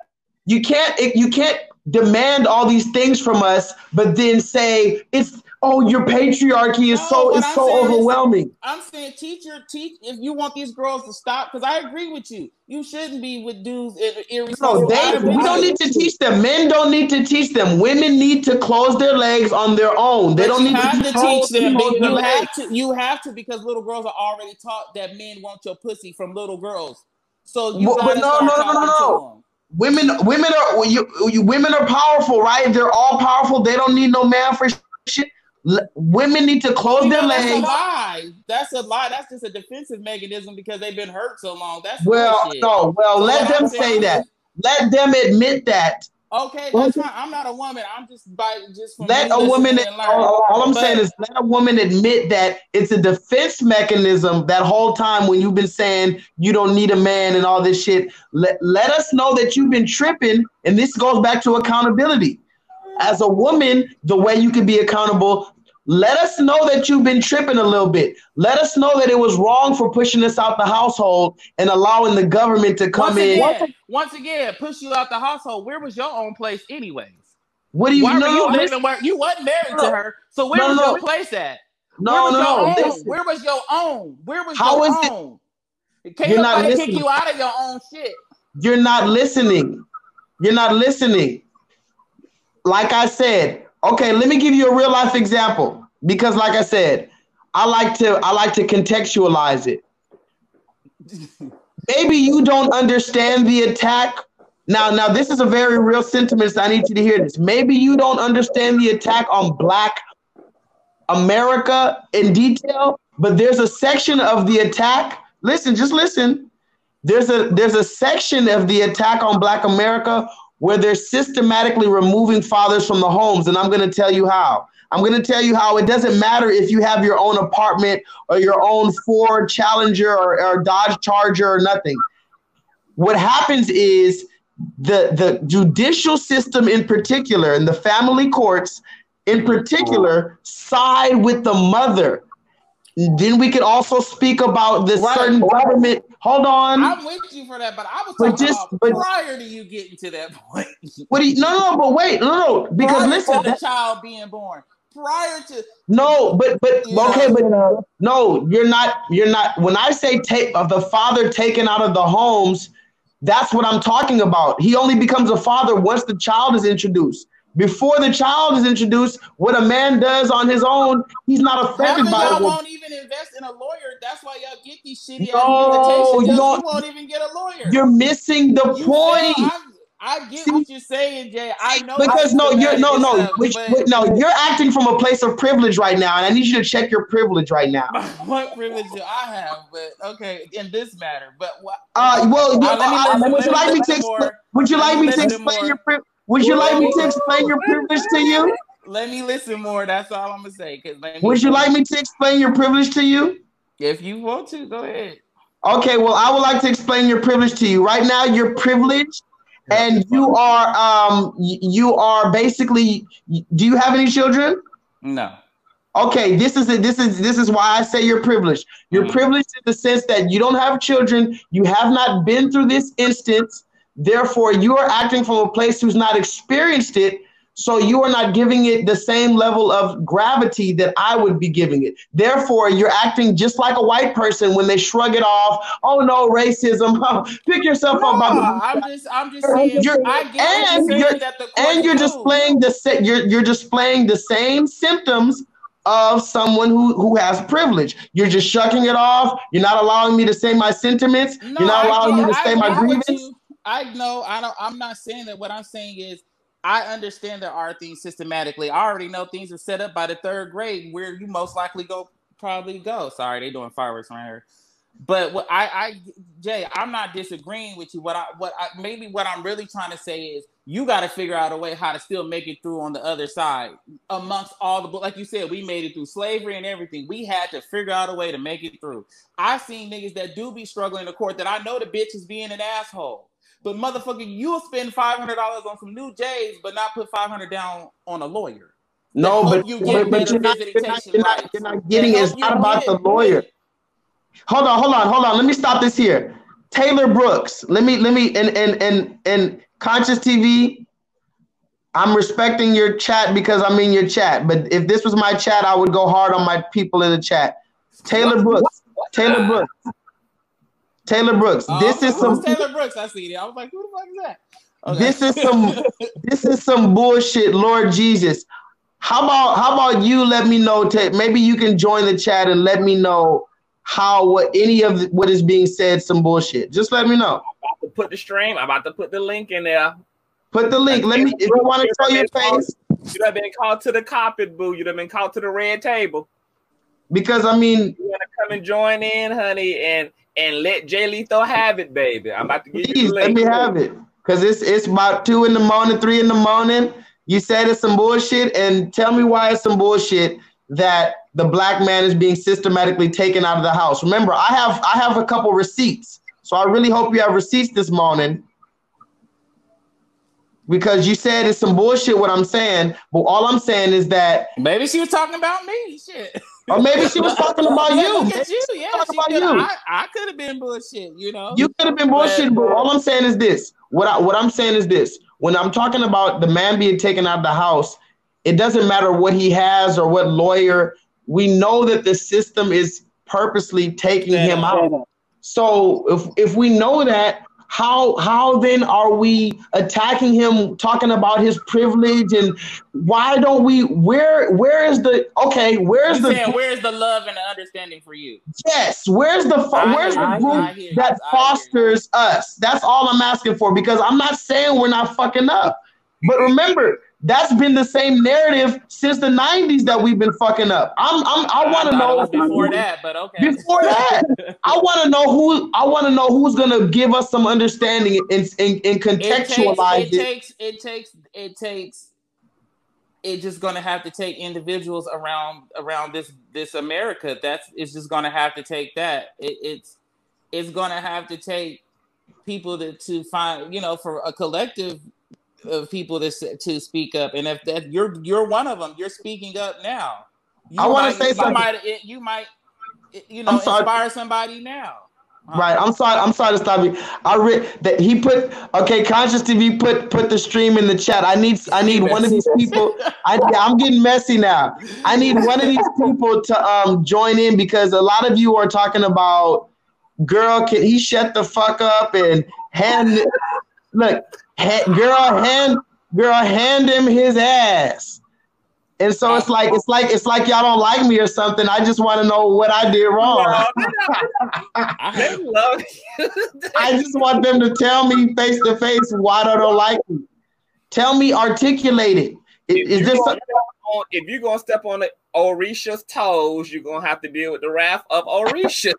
[SPEAKER 3] you can't it, you can't demand all these things from us, but then say it's oh your patriarchy is
[SPEAKER 2] No,
[SPEAKER 3] so
[SPEAKER 2] what
[SPEAKER 3] is
[SPEAKER 2] I'm
[SPEAKER 3] so
[SPEAKER 2] saying is-
[SPEAKER 3] overwhelming.
[SPEAKER 2] I'm saying teacher, teach if you want these girls to stop, because I agree with you. You shouldn't be with dudes ir-
[SPEAKER 3] No,
[SPEAKER 2] irresponsible.
[SPEAKER 3] they
[SPEAKER 2] I've been
[SPEAKER 3] we don't
[SPEAKER 2] with-
[SPEAKER 3] need to teach them. Men don't need to teach them. Women need to close their legs on their own. They
[SPEAKER 2] But
[SPEAKER 3] don't
[SPEAKER 2] you
[SPEAKER 3] need
[SPEAKER 2] have
[SPEAKER 3] to
[SPEAKER 2] to
[SPEAKER 3] be told
[SPEAKER 2] teach them.
[SPEAKER 3] close
[SPEAKER 2] but
[SPEAKER 3] their
[SPEAKER 2] You
[SPEAKER 3] legs.
[SPEAKER 2] have to. You have to because little girls are already taught that men want your pussy from little girls. So you
[SPEAKER 3] But- but
[SPEAKER 2] gotta
[SPEAKER 3] no,
[SPEAKER 2] start
[SPEAKER 3] no, no,
[SPEAKER 2] talking
[SPEAKER 3] no, no.
[SPEAKER 2] to them.
[SPEAKER 3] Women, women are you, you, women are powerful, right? They're all powerful. They don't need no man for shit. L- women need to close
[SPEAKER 2] You
[SPEAKER 3] their
[SPEAKER 2] know, that's a
[SPEAKER 3] legs.
[SPEAKER 2] lie. That's a lie. That's just a defensive mechanism because they've been hurt so long. That's
[SPEAKER 3] Well,
[SPEAKER 2] bullshit.
[SPEAKER 3] no, well,
[SPEAKER 2] So
[SPEAKER 3] let
[SPEAKER 2] what
[SPEAKER 3] them
[SPEAKER 2] I'm
[SPEAKER 3] say
[SPEAKER 2] saying
[SPEAKER 3] that.
[SPEAKER 2] is-
[SPEAKER 3] Let them admit that.
[SPEAKER 2] Okay, that's fine. I'm not a woman. I'm just by just from
[SPEAKER 3] Let
[SPEAKER 2] me
[SPEAKER 3] a woman.
[SPEAKER 2] listening and learning.
[SPEAKER 3] All, all I'm
[SPEAKER 2] But-
[SPEAKER 3] saying is let a woman admit that it's a defense mechanism. That whole time when you've been saying you don't need a man and all this shit, let let us know that you've been tripping. And this goes back to accountability. As a woman, the way you can be accountable. Let us know that you've been tripping a little bit. Let us know that it was wrong for pushing us out the household and allowing the government to come
[SPEAKER 2] Once
[SPEAKER 3] in.
[SPEAKER 2] again, once again, push you out the household. Where was your own place, anyways?
[SPEAKER 3] What do you
[SPEAKER 2] Why
[SPEAKER 3] know?
[SPEAKER 2] were you
[SPEAKER 3] listen-
[SPEAKER 2] living where you wasn't married
[SPEAKER 3] No,
[SPEAKER 2] to her? So where
[SPEAKER 3] no,
[SPEAKER 2] was
[SPEAKER 3] no.
[SPEAKER 2] your place at?
[SPEAKER 3] No,
[SPEAKER 2] Where was
[SPEAKER 3] no,
[SPEAKER 2] your
[SPEAKER 3] no.
[SPEAKER 2] own?
[SPEAKER 3] Listen.
[SPEAKER 2] Where was your own? Where was
[SPEAKER 3] How
[SPEAKER 2] your
[SPEAKER 3] is it-
[SPEAKER 2] own? Can't
[SPEAKER 3] You're not
[SPEAKER 2] nobody kick
[SPEAKER 3] listening.
[SPEAKER 2] you out of your own shit.
[SPEAKER 3] You're not listening. You're not listening. Like I said, okay, let me give you a real life example because, like I said, I like to I like to contextualize it. Maybe you don't understand the attack. Now, now this is a very real sentiment. So I need you to hear this. Maybe you don't understand the attack on Black America in detail, but there's a section of the attack. Listen, just listen. There's a there's a section of the attack on Black America where they're systematically removing fathers from the homes, and I'm going to tell you how. I'm going to tell you how it doesn't matter if you have your own apartment or your own Ford Challenger or, or Dodge Charger or nothing. What happens is the, the judicial system in particular and the family courts in particular side with the mother. Then we could also speak about the
[SPEAKER 2] Right.
[SPEAKER 3] certain government. Hold on.
[SPEAKER 2] I'm with you for that, but I was
[SPEAKER 3] But
[SPEAKER 2] talking
[SPEAKER 3] just-
[SPEAKER 2] about
[SPEAKER 3] but-
[SPEAKER 2] prior to you getting to that point.
[SPEAKER 3] What do you, no, no, but wait, no, no, because
[SPEAKER 2] prior
[SPEAKER 3] listen,
[SPEAKER 2] to the
[SPEAKER 3] that-
[SPEAKER 2] child being born. Prior to
[SPEAKER 3] no, but but
[SPEAKER 2] Yeah.
[SPEAKER 3] okay, but no, you're not, you're not. When I say take of the father taken out of the homes, that's what I'm talking about. He only becomes a father once the child is introduced. Before the child is introduced, what a man does on his own, he's not
[SPEAKER 2] half
[SPEAKER 3] affected
[SPEAKER 2] of
[SPEAKER 3] by
[SPEAKER 2] y'all
[SPEAKER 3] it.
[SPEAKER 2] won't even invest in a lawyer. That's why y'all get these shitty
[SPEAKER 3] No,
[SPEAKER 2] ass visitations.
[SPEAKER 3] you
[SPEAKER 2] You,
[SPEAKER 3] don't-
[SPEAKER 2] won't even get a lawyer.
[SPEAKER 3] You're missing the
[SPEAKER 2] You
[SPEAKER 3] point.
[SPEAKER 2] feel- I'm- I get
[SPEAKER 3] See-
[SPEAKER 2] what you're saying, Jay. I know
[SPEAKER 3] Because no, you're no, no,
[SPEAKER 2] Stuff,
[SPEAKER 3] which,
[SPEAKER 2] but
[SPEAKER 3] which, no, you're acting from a place of privilege right now, and I need you to check your privilege right now.
[SPEAKER 2] what privilege do I have? But okay, in this matter, but what?
[SPEAKER 3] Uh, well, you,
[SPEAKER 2] Uh, let me
[SPEAKER 3] uh,
[SPEAKER 2] listen-
[SPEAKER 3] would
[SPEAKER 2] let
[SPEAKER 3] you
[SPEAKER 2] me
[SPEAKER 3] like me to
[SPEAKER 2] listen
[SPEAKER 3] explain?
[SPEAKER 2] more.
[SPEAKER 3] Would you
[SPEAKER 2] Let
[SPEAKER 3] like
[SPEAKER 2] me
[SPEAKER 3] me to
[SPEAKER 2] listen
[SPEAKER 3] explain
[SPEAKER 2] more.
[SPEAKER 3] your pri- Would you like me to explain your privilege to you?
[SPEAKER 2] Let me listen more. That's all I'm gonna say. Cause let me
[SPEAKER 3] Would you like me to explain your privilege to you?
[SPEAKER 2] If you want to, go ahead.
[SPEAKER 3] Okay, well, I would like to explain your privilege to you. Right now, you're privileged, and you are um y- you are basically. Do you have any children?
[SPEAKER 2] No.
[SPEAKER 3] Okay, this is it. This is this is why I say you're privileged. You're mm. privileged in the sense that you don't have children. You have not been through this instance. Therefore, you are acting from a place who's not experienced it. So you are not giving it the same level of gravity that I would be giving it. Therefore, you're acting just like a white person when they shrug it off. Oh no, racism. Pick yourself
[SPEAKER 2] no,
[SPEAKER 3] up.
[SPEAKER 2] I'm just, I'm just saying.
[SPEAKER 3] You're,
[SPEAKER 2] I get
[SPEAKER 3] and
[SPEAKER 2] you're
[SPEAKER 3] you're,
[SPEAKER 2] that the
[SPEAKER 3] and you're displaying the you're you're displaying the same symptoms of someone who who has privilege. You're just shucking it off. You're not allowing me to say my sentiments.
[SPEAKER 2] No,
[SPEAKER 3] you're not allowing
[SPEAKER 2] I,
[SPEAKER 3] me to
[SPEAKER 2] I,
[SPEAKER 3] say
[SPEAKER 2] I
[SPEAKER 3] my grievance.
[SPEAKER 2] I know. I don't. I'm not saying that. What I'm saying is, I understand there are things systematically. I already know things are set up by the third grade where you most likely go probably go. Sorry, they doing fireworks around here. But what I, I, Jay, I'm not disagreeing with you. What I, what I, maybe what I'm really trying to say is you got to figure out a way how to still make it through on the other side amongst all the, like you said, we made it through slavery and everything. We had to figure out a way to make it through. I've seen niggas that do be struggling in court that I know the bitch is being an asshole. But motherfucker, you'll spend five hundred dollars on some new J's, but not put five hundred dollars down on a lawyer.
[SPEAKER 3] No, but
[SPEAKER 2] you get
[SPEAKER 3] but, but you're, not, you're, not, you're, not, you're not getting it. It's not about the lawyer. Hold on, hold on, hold on. Let me stop this here. Taylor Brooks. Let me, let me, and and and and Conscious T V. I'm respecting your chat because I'm in your chat. But if this was my chat, I would go hard on my people in the chat. Taylor Brooks. Taylor Brooks. Taylor Brooks.
[SPEAKER 2] Uh,
[SPEAKER 3] this is some
[SPEAKER 2] Taylor Brooks. I see it. I was like, who the fuck is that? Okay.
[SPEAKER 3] This is some. This is some bullshit, Lord Jesus. How about how about you? Let me know. T- maybe you can join the chat and let me know how what any of the, what is being said some bullshit. Just let me know.
[SPEAKER 4] I'm about to put the stream. I'm about to put the link in there.
[SPEAKER 3] Put the link. Let me. If you want to show your face.
[SPEAKER 4] You have been called to the carpet, boo. You have been called to the red table.
[SPEAKER 3] Because I mean,
[SPEAKER 4] you want to come and join in, honey, and. And let Jay Lethal have it, baby. I'm about to give
[SPEAKER 3] Please,
[SPEAKER 4] you the link.
[SPEAKER 3] Let me have it. Because it's it's about two in the morning, three in the morning. You said it's some bullshit, and tell me why it's some bullshit that the black man is being systematically taken out of the house. Remember, I have I have a couple receipts. So I really hope you have receipts this morning. Because you said it's some bullshit what I'm saying, but all I'm saying is that
[SPEAKER 2] maybe she was talking about me. Shit.
[SPEAKER 3] Or maybe she was talking about
[SPEAKER 2] yeah,
[SPEAKER 3] you.
[SPEAKER 2] Look at you. Yeah, she about you. I, I could have been bullshit, you know.
[SPEAKER 3] You could have been bullshit, but, but all I'm saying is this. What I what I'm saying is this. When I'm talking about the man being taken out of the house, it doesn't matter what he has or what lawyer. We know that the system is purposely taking yeah, him out. Yeah. So if if we know that, How how then are we attacking him, talking about his privilege, and why don't we? Where where is the okay? Where's
[SPEAKER 2] You're
[SPEAKER 3] the
[SPEAKER 2] saying, where's the love and the understanding for you?
[SPEAKER 3] Yes, where's the
[SPEAKER 2] I
[SPEAKER 3] where's
[SPEAKER 2] hear,
[SPEAKER 3] the group
[SPEAKER 2] I, I
[SPEAKER 3] that fosters us? That's all I'm asking for, because I'm not saying we're not fucking up, but remember, that's been the same narrative since the nineties that we've been fucking up. I'm, I'm I want to know
[SPEAKER 2] before that, but okay.
[SPEAKER 3] Before that, I want to know who I want to know who's gonna give us some understanding and and, and contextualize
[SPEAKER 2] it. Takes, it. It takes it takes it takes. It's just gonna have to take individuals around around this this America. That's it's just gonna have to take that. It, it's it's gonna have to take people to to find you know for a collective of people to to speak up, and if that you're you're one of them, you're speaking up now. You
[SPEAKER 3] I want to say
[SPEAKER 2] you
[SPEAKER 3] something.
[SPEAKER 2] Might, it, you might, you know, inspire somebody now.
[SPEAKER 3] Huh? Right. I'm sorry. I'm sorry to stop you. I read that he put okay. Conscious T V put put the stream in the chat. I need I need one of these people. I I'm getting messy now. I need one of these people to um join in, because a lot of you are talking about, girl, can he shut the fuck up and hand look. Ha- girl, hand, girl, hand him his ass, and so it's like it's like it's like y'all don't like me or something. I just want to know what I did wrong.
[SPEAKER 4] I love you.
[SPEAKER 3] I just want them to tell me face to face why they don't like me. Tell me, articulate it. Is this?
[SPEAKER 4] On, if you're gonna step on the Orisha's toes, you're gonna have to deal with the wrath of Orisha.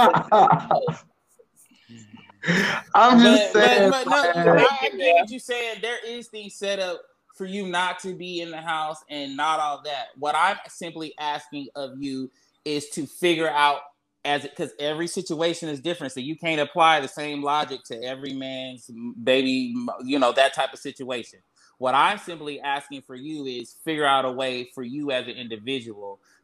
[SPEAKER 3] I'm just
[SPEAKER 2] but,
[SPEAKER 3] saying.
[SPEAKER 2] But, but no, I get what you're saying. There is things set up for you not to be in the house and not all that. What I'm simply asking of you is to figure out, as because every situation is different, so you can't apply the same logic to every man's baby, you know, that type of situation. What I'm simply asking for you is figure out a way for you as an individual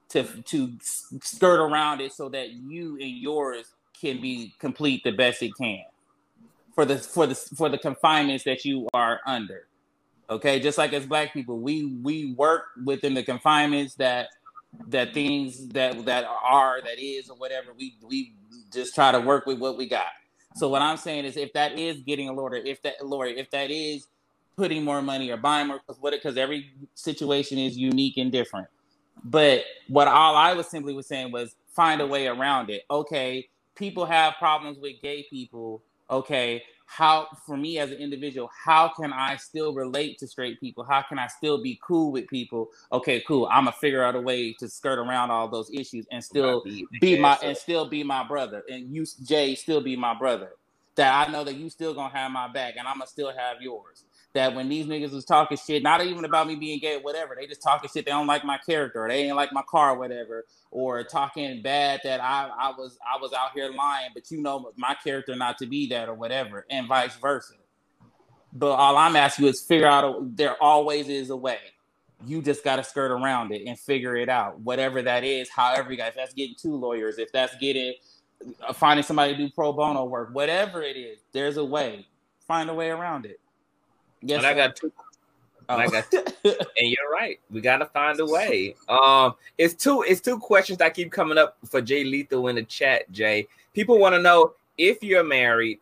[SPEAKER 2] to to skirt around it so that you and yours can be complete the best it can for the for the for the confinements that you are under. Okay, just like as Black people, we we work within the confinements that that things that that are that is or whatever. We we just try to work with what we got. So what I'm saying is, if that is getting a lawyer, if that lawyer, if that is putting more money or buying more, what because every situation is unique and different. But what all I was simply was saying was find a way around it. Okay, people have problems with gay people. Okay, how, for me as an individual, how can I still relate to straight people? How can I still be cool with people? Okay, cool. I'm gonna figure out a way to skirt around all those issues and still be, be my and still be my brother, and you, Jay, still be my brother. That I know that you still gonna have my back, and I'm gonna still have yours. That when these niggas was talking shit, not even about me being gay or whatever, they just talking shit, they don't like my character, or they ain't like my car or whatever, or talking bad that I, I was I was out here lying, but you know my character not to be that or whatever, and vice versa. But all I'm asking you is figure out, a, there always is a way. You just got to skirt around it and figure it out, whatever that is, however you guys, if that's getting two lawyers, if that's getting, uh, finding somebody to do pro bono work, whatever it is, there's a way. Find a way around it. Yes,
[SPEAKER 4] and I got two. Oh. And I got two. And you're right. We gotta find a way. Um, it's two. It's two questions that keep coming up for Jay Lethal in the chat. Jay, people want to know if you're married.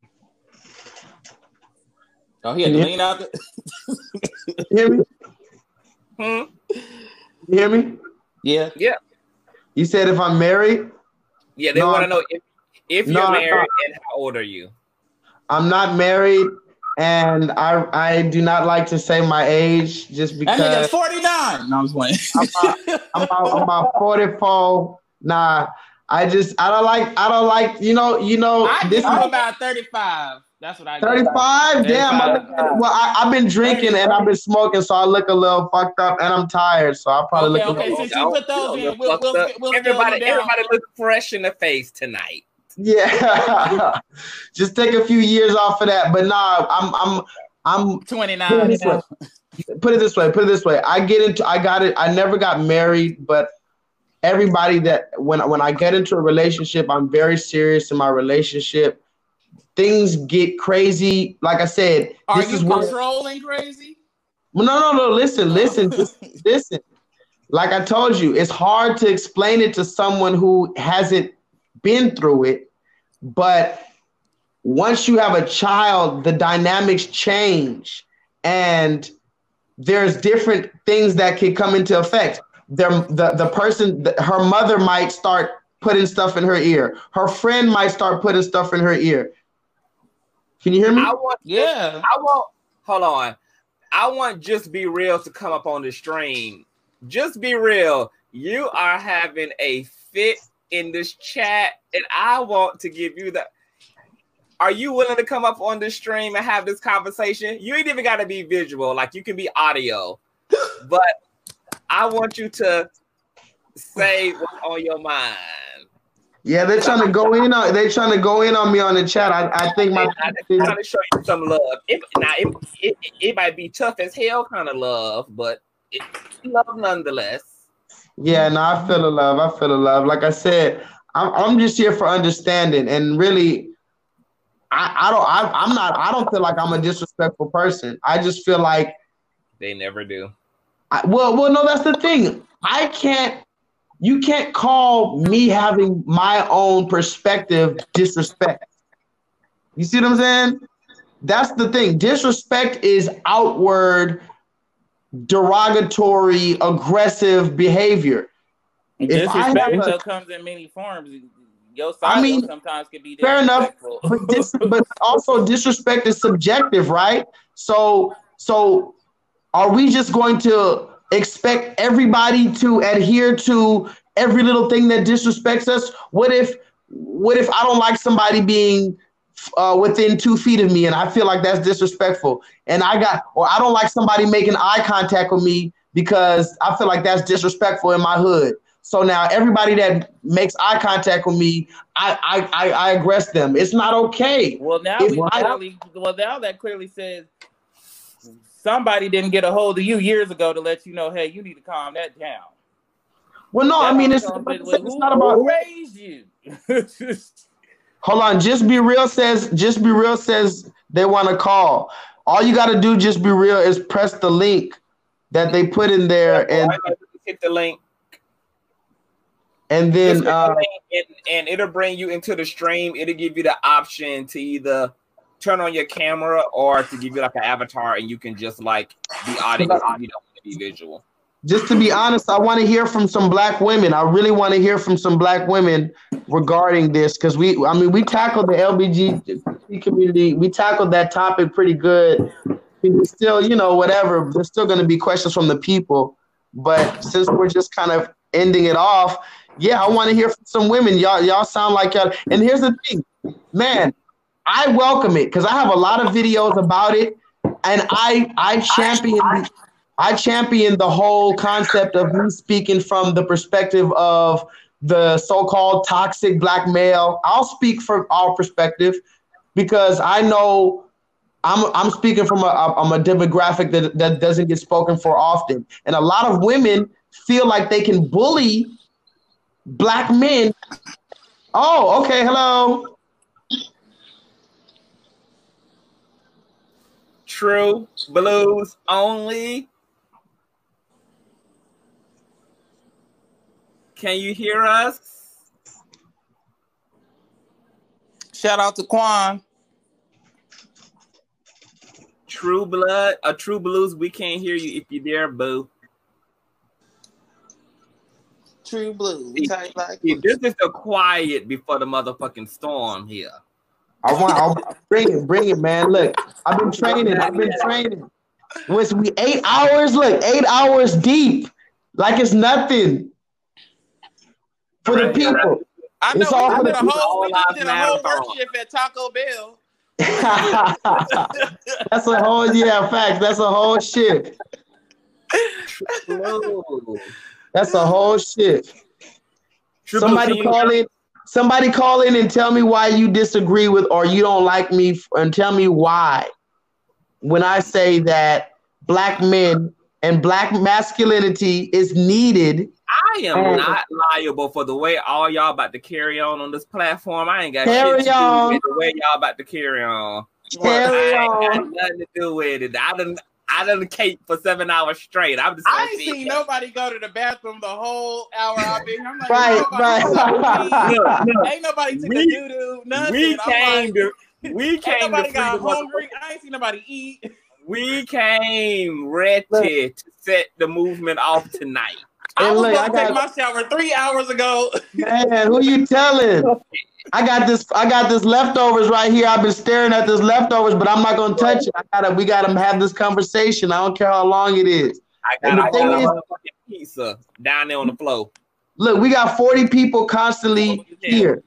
[SPEAKER 2] Oh, he had to lean out.
[SPEAKER 3] The- hear me?
[SPEAKER 4] Hmm.
[SPEAKER 3] You hear me?
[SPEAKER 2] Yeah.
[SPEAKER 4] Yeah.
[SPEAKER 3] You said if I'm married.
[SPEAKER 4] Yeah, they
[SPEAKER 3] no,
[SPEAKER 4] want to know if if
[SPEAKER 3] no,
[SPEAKER 4] you're married and how old are you?
[SPEAKER 3] I'm not married. And I I do not like to say my age just because.
[SPEAKER 2] That nigga's forty-nine. No, I'm just playing.
[SPEAKER 3] I'm about, I'm, about, I'm about forty-four. Nah, I just I don't like I don't like you know you know.
[SPEAKER 2] I
[SPEAKER 3] this
[SPEAKER 2] I'm
[SPEAKER 3] is
[SPEAKER 2] about thirty-five. That's what I.
[SPEAKER 3] thirty-five. Damn. I look, well, I, I've been drinking and I've been smoking, so I look a little fucked up, and I'm tired, so I'll probably
[SPEAKER 2] okay,
[SPEAKER 3] look.
[SPEAKER 2] Okay,
[SPEAKER 3] a
[SPEAKER 2] since you put those in, we'll, we'll, we'll
[SPEAKER 4] everybody everybody look fresh in the face tonight.
[SPEAKER 3] Yeah, just take a few years off of that. But nah, I'm I'm I'm
[SPEAKER 2] twenty-nine.
[SPEAKER 3] Put it this way. Put it this way. Put it this way. I get into. I got it. I never got married, but everybody that when when I get into a relationship, I'm very serious in my relationship. Things get crazy. Like I said,
[SPEAKER 2] are
[SPEAKER 3] this
[SPEAKER 2] you
[SPEAKER 3] is
[SPEAKER 2] controlling where, crazy?
[SPEAKER 3] No, no, no. Listen, listen, just listen. Like I told you, it's hard to explain it to someone who hasn't been through it. But once you have a child, the dynamics change, and there's different things that can come into effect. There, the the person, the, her mother might start putting stuff in her ear. Her friend might start putting stuff in her ear. Can you hear me?
[SPEAKER 4] I want,
[SPEAKER 2] yeah.
[SPEAKER 4] I want. Hold on. I want Just Be Real to come up on the stream. Just Be Real. You are having a fit in this chat, and I want to give you the. Are you willing to come up on this stream and have this conversation? You ain't even got to be visual, like you can be audio, but I want you to say what's on your mind.
[SPEAKER 3] Yeah, they're trying to go in on. They're trying to go in on me on the chat. I, I think my.
[SPEAKER 4] I'm trying to show you some love. It, now it, it it might be tough as hell kind of love, but it's love nonetheless.
[SPEAKER 3] Yeah, no, I feel the love. I feel the love. Like I said, I'm I'm just here for understanding, and really, I I don't I, I'm not. I don't feel like I'm a disrespectful person. I just feel like
[SPEAKER 4] they never do.
[SPEAKER 3] I, well, well, no, that's the thing. I can't. You can't call me having my own perspective disrespect. You see what I'm saying? That's the thing. Disrespect is outward, derogatory, aggressive behavior.
[SPEAKER 2] Disrespect a, comes in many forms. Your side
[SPEAKER 3] I mean,
[SPEAKER 2] sometimes can be
[SPEAKER 3] fair enough, but, dis, but also disrespect is subjective, right? So, so are we just going to expect everybody to adhere to every little thing that disrespects us? What if, what if I don't like somebody being uh, within two feet of me and I feel like that's disrespectful, and I got, or I don't like somebody making eye contact with me because I feel like that's disrespectful in my hood. So now everybody that makes eye contact with me, I I I, I aggress them. It's not okay.
[SPEAKER 2] Well, now we I, clearly, well now that clearly says somebody didn't get a hold of you years ago to let you know, hey, you need to calm that down.
[SPEAKER 3] Well, no,
[SPEAKER 2] That
[SPEAKER 3] I mean it's,
[SPEAKER 2] also-
[SPEAKER 3] it's,
[SPEAKER 2] but
[SPEAKER 3] it's
[SPEAKER 2] who,
[SPEAKER 3] not about.
[SPEAKER 2] who raised you?
[SPEAKER 3] Hold on, Just Be Real says. Just Be Real says they want to call. All you got to do, Just Be Real, is press the link that they put in there,
[SPEAKER 4] Yeah,
[SPEAKER 3] and
[SPEAKER 4] boy, hit the link.
[SPEAKER 3] and
[SPEAKER 4] Just
[SPEAKER 3] then
[SPEAKER 4] hit the
[SPEAKER 3] uh,
[SPEAKER 4] link and, and it'll bring you into the stream. It'll give you the option to either turn on your camera or to give you like an avatar, and you can just like be audio. You don't want to be visual.
[SPEAKER 3] just to be honest, I want to hear from some black women. I really want to hear from some black women regarding this because we, I mean, we tackled the L G B T community. We tackled that topic pretty good. It's still, you know, whatever. There's still going to be questions from the people, but since we're just kind of ending it off, yeah, I want to hear from some women. Y'all, y'all sound like y'all. And here's the thing, man. I welcome it because I have a lot of videos about it, and I I champion I champion the whole concept of me speaking from the perspective of the so-called toxic black male. I'll speak from our perspective because I know I'm I'm speaking from a, I'm a demographic that, that doesn't get spoken for often, and a lot of women feel like they can bully black men. Oh, okay, hello.
[SPEAKER 4] True Blues only. Can you hear us?
[SPEAKER 2] Shout out to Quan.
[SPEAKER 4] True Blood, a True Blues. We can't hear you if you're there, boo.
[SPEAKER 2] True Blue.
[SPEAKER 4] See,
[SPEAKER 2] Like
[SPEAKER 4] see, this is the quiet before the motherfucking storm here.
[SPEAKER 3] I want, I'll bring it, bring it, man. Look, I've been training, I've been training. Was we eight hours? Look, eight hours deep, like it's nothing for the people.
[SPEAKER 2] I know
[SPEAKER 3] It's all
[SPEAKER 2] we
[SPEAKER 3] for
[SPEAKER 2] did
[SPEAKER 3] the
[SPEAKER 2] a
[SPEAKER 3] people.
[SPEAKER 2] whole, we
[SPEAKER 4] All
[SPEAKER 2] did a
[SPEAKER 4] lives
[SPEAKER 2] whole
[SPEAKER 4] matter.
[SPEAKER 2] work shift at Taco Bell.
[SPEAKER 3] That's a whole yeah, facts. That's a whole shit.
[SPEAKER 4] True.
[SPEAKER 3] That's a whole shit.
[SPEAKER 4] True
[SPEAKER 3] Somebody
[SPEAKER 4] Blues,
[SPEAKER 3] call in. Somebody call in and tell me why you disagree with or you don't like me, and tell me why. When I say that black men and black masculinity is needed.
[SPEAKER 4] I am
[SPEAKER 3] and
[SPEAKER 4] not liable for the way all y'all about to carry on on this platform. I ain't got
[SPEAKER 3] Carry
[SPEAKER 4] shit to
[SPEAKER 3] on.
[SPEAKER 4] do with the way y'all about to carry on.
[SPEAKER 3] Carry
[SPEAKER 4] I ain't
[SPEAKER 3] on.
[SPEAKER 4] got nothing to do with it. I done, I done cape for seven hours straight. I'm just.
[SPEAKER 2] I
[SPEAKER 4] gonna
[SPEAKER 2] ain't
[SPEAKER 4] sit
[SPEAKER 2] seen
[SPEAKER 4] here.
[SPEAKER 2] nobody go to the bathroom the whole hour I've been here. I'm like,
[SPEAKER 3] Right,
[SPEAKER 2] nobody
[SPEAKER 3] right.
[SPEAKER 2] Look, look, ain't nobody took
[SPEAKER 4] We-
[SPEAKER 2] a doo doo, nothing.
[SPEAKER 4] We
[SPEAKER 2] I'm
[SPEAKER 4] came
[SPEAKER 2] like,
[SPEAKER 4] to. We
[SPEAKER 2] ain't
[SPEAKER 4] came to
[SPEAKER 2] nobody got
[SPEAKER 4] freedom of the-
[SPEAKER 2] hungry. I ain't seen nobody eat.
[SPEAKER 4] We came ready to set the movement off tonight.
[SPEAKER 2] I
[SPEAKER 3] And
[SPEAKER 2] was
[SPEAKER 3] look,
[SPEAKER 2] about to
[SPEAKER 3] I
[SPEAKER 2] take
[SPEAKER 3] got-
[SPEAKER 2] my shower three hours ago.
[SPEAKER 3] Man, who you telling? I got this. I got this leftovers right here. I've been staring at this leftovers, but I'm not gonna touch it. I gotta. We gotta have this conversation. I don't care how long it is.
[SPEAKER 4] I
[SPEAKER 3] And the
[SPEAKER 4] got a
[SPEAKER 3] thing
[SPEAKER 4] whole
[SPEAKER 3] is-
[SPEAKER 4] motherfucking pizza down there on the floor.
[SPEAKER 3] Look, we got forty people constantly here.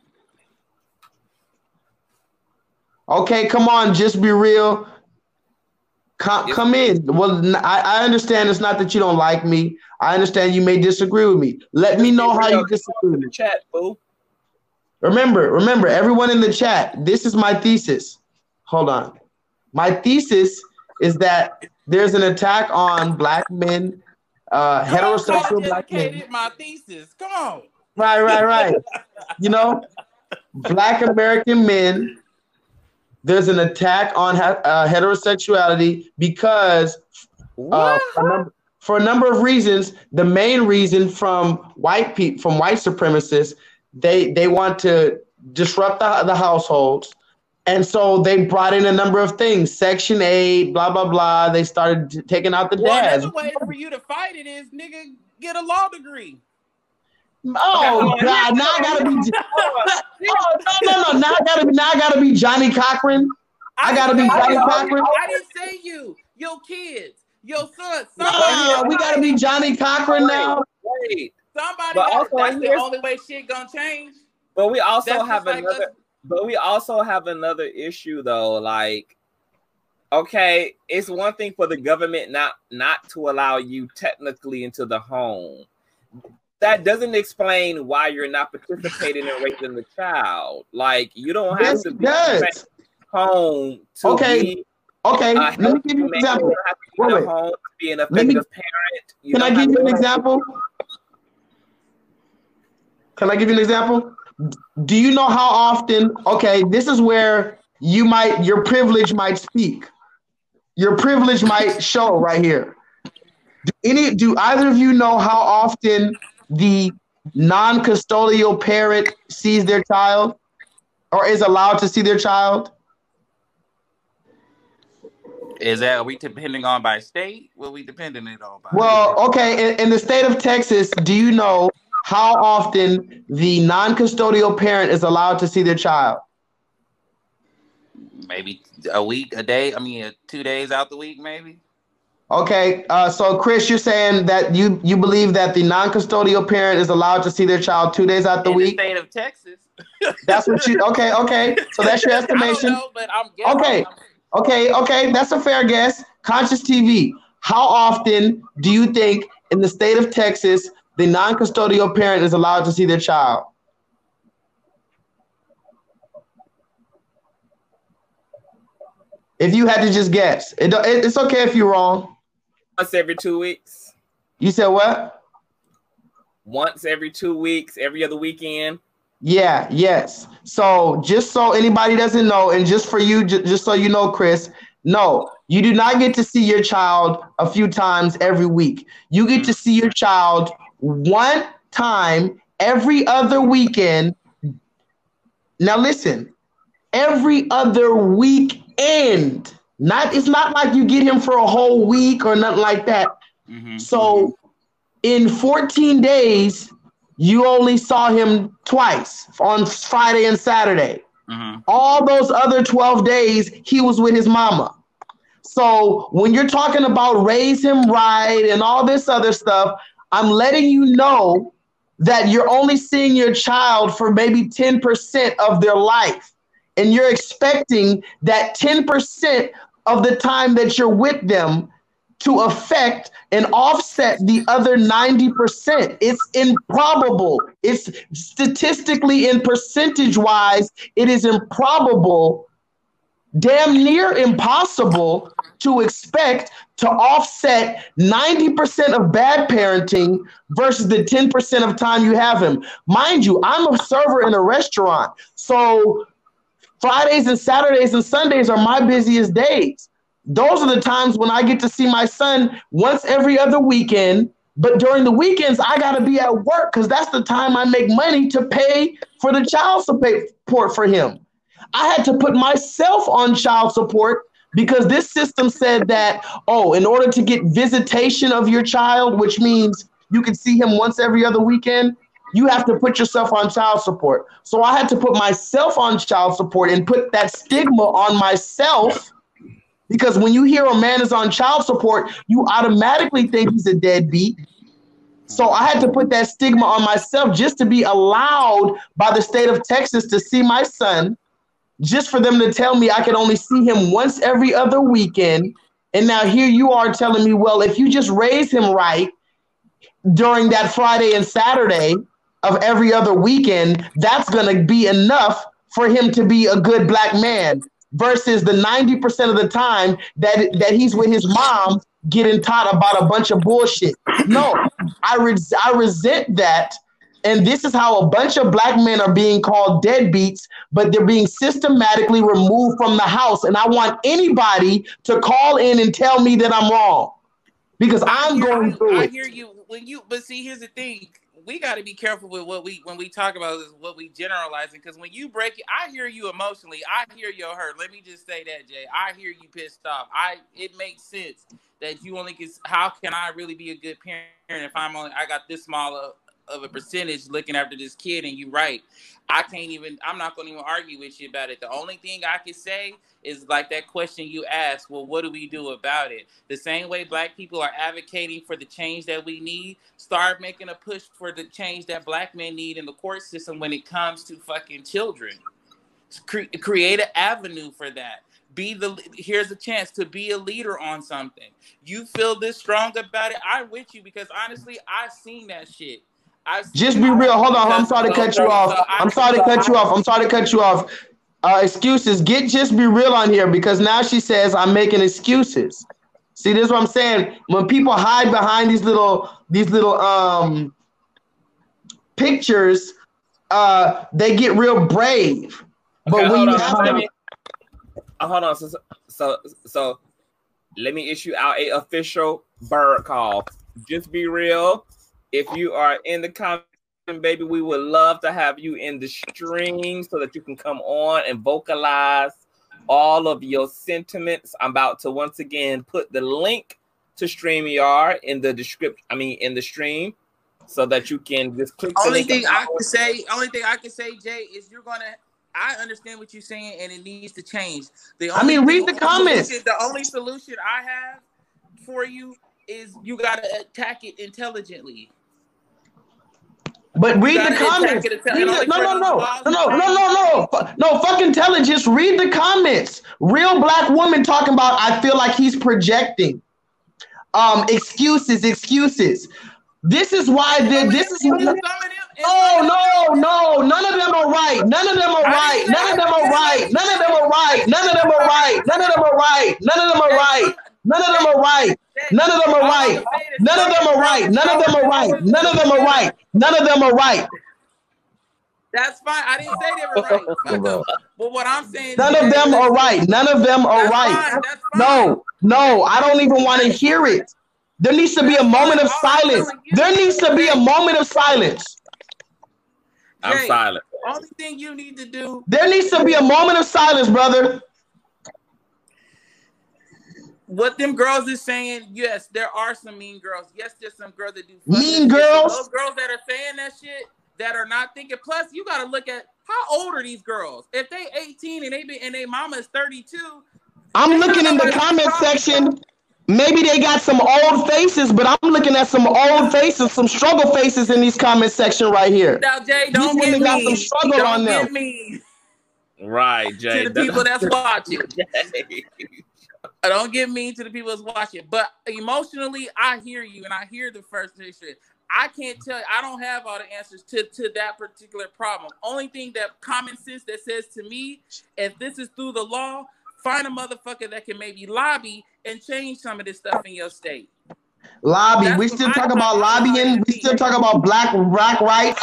[SPEAKER 3] Okay, come on, just be real. Come, come in. Well, n- I, I understand it's not that you don't like me. I understand you may disagree with me. Let me know how you disagree with me.
[SPEAKER 4] Chat, boo.
[SPEAKER 3] Remember, remember, everyone in the chat, this is my thesis. Hold on. My thesis is that there's an attack on black men, uh,
[SPEAKER 2] Come on,
[SPEAKER 3] heterosexual
[SPEAKER 2] college
[SPEAKER 3] black men.
[SPEAKER 2] educated, my thesis. Come on.
[SPEAKER 3] Right, right, right. You know, black American men, there's an attack on he- uh, heterosexuality because uh, for, a number, for a number of reasons. The main reason from white people, from white supremacists, they they want to disrupt the, the households, and so they brought in a number of things. Section eight, blah blah blah. They started t- taking out the
[SPEAKER 2] Well,
[SPEAKER 3] dads.
[SPEAKER 2] another way for you to fight it is, nigga, get a law degree.
[SPEAKER 3] Oh God! Now I gotta be. Oh no no no! Now I gotta be. Now I gotta be Johnny Cochran. I gotta be
[SPEAKER 2] didn't say
[SPEAKER 3] Johnny
[SPEAKER 2] you.
[SPEAKER 3] Cochran.
[SPEAKER 2] I didn't say you. Your kids, your son. Somebody,
[SPEAKER 3] Nah, we gotta be Johnny Cochran now.
[SPEAKER 4] Wait,
[SPEAKER 2] somebody.
[SPEAKER 4] But
[SPEAKER 2] Got,
[SPEAKER 4] also
[SPEAKER 2] that's the
[SPEAKER 4] here's-
[SPEAKER 2] only way shit gonna change.
[SPEAKER 4] but we also
[SPEAKER 2] That's
[SPEAKER 4] have
[SPEAKER 2] just like
[SPEAKER 4] another.
[SPEAKER 2] us.
[SPEAKER 4] But we also have another issue though. Like, okay, it's one thing for the government not not to allow you technically into the home. That doesn't explain why you're not participating in raising the child. Like, you don't have
[SPEAKER 3] Yes,
[SPEAKER 4] to
[SPEAKER 3] it
[SPEAKER 4] be
[SPEAKER 3] does.
[SPEAKER 4] home to
[SPEAKER 3] Okay,
[SPEAKER 4] be
[SPEAKER 3] Okay,
[SPEAKER 4] a
[SPEAKER 3] let me
[SPEAKER 4] healthy
[SPEAKER 3] give you an
[SPEAKER 4] man.
[SPEAKER 3] example.
[SPEAKER 4] You don't have to be
[SPEAKER 3] Wait,
[SPEAKER 4] at
[SPEAKER 3] wait.
[SPEAKER 4] home to be an
[SPEAKER 3] Let me-
[SPEAKER 4] effective parent. You
[SPEAKER 3] Can I
[SPEAKER 4] don't
[SPEAKER 3] give
[SPEAKER 4] have
[SPEAKER 3] you an
[SPEAKER 4] to-
[SPEAKER 3] example? Can I give you an example? Do you know how often? Okay, this is where you might your privilege might speak. Your privilege might show right here. Do any do either of you know how often the non-custodial parent sees their child or is allowed to see their child?
[SPEAKER 2] Is that, are we depending on by state? What are we depending it on by?
[SPEAKER 3] Well, okay, in, in the state of Texas, do you know how often the non-custodial parent is allowed to see their child?
[SPEAKER 2] Maybe a week, a day. I mean, two days out the week, maybe.
[SPEAKER 3] Okay, uh, so Chris, you're saying that you you believe that the non-custodial parent is allowed to see their child two days out the
[SPEAKER 2] in
[SPEAKER 3] week?
[SPEAKER 2] The state of Texas.
[SPEAKER 3] That's what you. Okay, okay. So that's your estimation.
[SPEAKER 2] I don't know, but I'm guessing.
[SPEAKER 3] Okay, okay, okay. That's a fair guess. Conscious T V. How often do you think in the state of Texas the non-custodial parent is allowed to see their child? If you had to just guess, it, it, it's okay if you're wrong.
[SPEAKER 4] Once every two weeks.
[SPEAKER 3] You said what?
[SPEAKER 4] Once every two weeks, every other weekend.
[SPEAKER 3] Yeah, yes. So just so anybody doesn't know, and just for you, j- just so you know, Chris, no, you do not get to see your child a few times every week. You get to see your child one time every other weekend. Now listen, every other weekend. Not it's not like you get him for a whole week or nothing like that. Mm-hmm. So in fourteen days, you only saw him twice on Friday and Saturday. Mm-hmm. All those other twelve days, he was with his mama. So when you're talking about raise him right and all this other stuff, I'm letting you know that you're only seeing your child for maybe ten percent of their life. And you're expecting that ten percent of the time that you're with them to affect and offset the other ninety percent. It's improbable. It's statistically and percentage-wise, it is improbable, damn near impossible to expect to offset ninety percent of bad parenting versus the ten percent of time you have him. Mind you, I'm a server in a restaurant, so Fridays and Saturdays and Sundays are my busiest days. Those are the times when I get to see my son once every other weekend. But during the weekends, I got to be at work because that's the time I make money to pay for the child support for him. I had to put myself on child support because this system said that, oh, in order to get visitation of your child, which means you can see him once every other weekend, you have to put yourself on child support. So I had to put myself on child support and put that stigma on myself, because when you hear a man is on child support, you automatically think he's a deadbeat. So I had to put that stigma on myself just to be allowed by the state of Texas to see my son, just for them to tell me I could only see him once every other weekend. And now here you are telling me, well, if you just raise him right during that Friday and Saturday of every other weekend, that's going to be enough for him to be a good black man versus the ninety percent of the time that, that he's with his mom getting taught about a bunch of bullshit. No, I, res- I resent that. And this is how a bunch of black men are being called deadbeats, but they're being systematically removed from the house. And I want anybody to call in and tell me that I'm wrong, because I'm
[SPEAKER 2] hear,
[SPEAKER 3] going through
[SPEAKER 2] I
[SPEAKER 3] it.
[SPEAKER 2] I hear you when you, but see, here's the thing. We got to be careful with what we, when we talk about is what we generalizing. Because when you break it, I hear you emotionally. I hear your hurt. Let me just say that, Jay. I hear you pissed off. I, it makes sense that you only get, how can I really be a good parent if I'm only, I got this small of, of a percentage looking after this kid? And you right. I can't even, I'm not going to even argue with you about it. The only thing I can say is like that question you asked, well, what do we do about it? The same way black people are advocating for the change that we need, start making a push for the change that black men need in the court system when it comes to fucking children. Cre- create an avenue for that. Be the, here's a chance to be a leader on something. You feel this strong about it, I'm with you, because honestly, I've seen that shit.
[SPEAKER 3] Just be real. Hold on. I'm sorry to cut you off. I'm sorry to cut you off. I'm sorry to cut you off. Uh, excuses. Get just be real on here, because now she says I'm making excuses. See, this is what I'm saying. When people hide behind these little these little um pictures uh, they get real brave. But
[SPEAKER 4] okay,
[SPEAKER 3] when you
[SPEAKER 4] on,
[SPEAKER 3] have
[SPEAKER 4] let me, uh, hold on, so, so so let me issue out a official bird call. Just be real. If you are in the comment, baby, we would love to have you in the stream so that you can come on and vocalize all of your sentiments. I'm about to once again put the link to StreamYard in the description. I mean, in the stream, so that you can just click.
[SPEAKER 2] Only thing I can say, only thing I can say, Jay, is you're gonna. I understand what you're saying, and it needs to change. The only
[SPEAKER 3] I mean, read
[SPEAKER 2] thing,
[SPEAKER 3] the comments.
[SPEAKER 2] Solution, the only solution I have for you is you gotta attack it intelligently.
[SPEAKER 3] But read the comments. Read the, no, no, no, no, no, no, no, no, no. Fuck intelligence. Read the comments. Real black woman talking about. I feel like he's projecting. Um, excuses, excuses. This is why the, this is. No, no, no. None of them are right. None of them are right. None of them are right. None of them are right. None of them are right. None of them are right. None of them are right. None of them are right. None of them are right. None of them are right. None of them are right. None of them are right. None of them are right.
[SPEAKER 2] That's fine. I didn't say they were right. But what I'm saying,
[SPEAKER 3] none of them are right. None of them are right. No, no, I don't even want to hear it. There needs to be a moment of silence. There needs to be a moment of silence.
[SPEAKER 4] I'm silent.
[SPEAKER 2] Only thing you need to do.
[SPEAKER 3] There needs to be a moment of silence, brother.
[SPEAKER 2] What them girls is saying, yes, there are some mean girls. Yes, there's some girls that do
[SPEAKER 3] mean girls.
[SPEAKER 2] Those girls that are saying that shit that are not thinking. Plus, you got to look at how old are these girls? If they eighteen and they be and their mama is thirty-two.
[SPEAKER 3] I'm looking in the comment section. Maybe they got some old faces, but I'm looking at some old faces, some struggle faces in these comment section right here.
[SPEAKER 2] Now, Jay, don't get me.
[SPEAKER 3] Got some struggle
[SPEAKER 2] don't
[SPEAKER 3] on them.
[SPEAKER 2] Get me.
[SPEAKER 4] Right, Jay.
[SPEAKER 2] To the people that's watching. Don't get mean to the people that's watching. But emotionally, I hear you, and I hear the frustration. I can't tell you. I don't have all the answers to, to that particular problem. Only thing that common sense that says to me, if this is through the law, find a motherfucker that can maybe lobby and change some of this stuff in your state.
[SPEAKER 3] Lobby. That's we still talk about lobbying. We still talk about black black rights.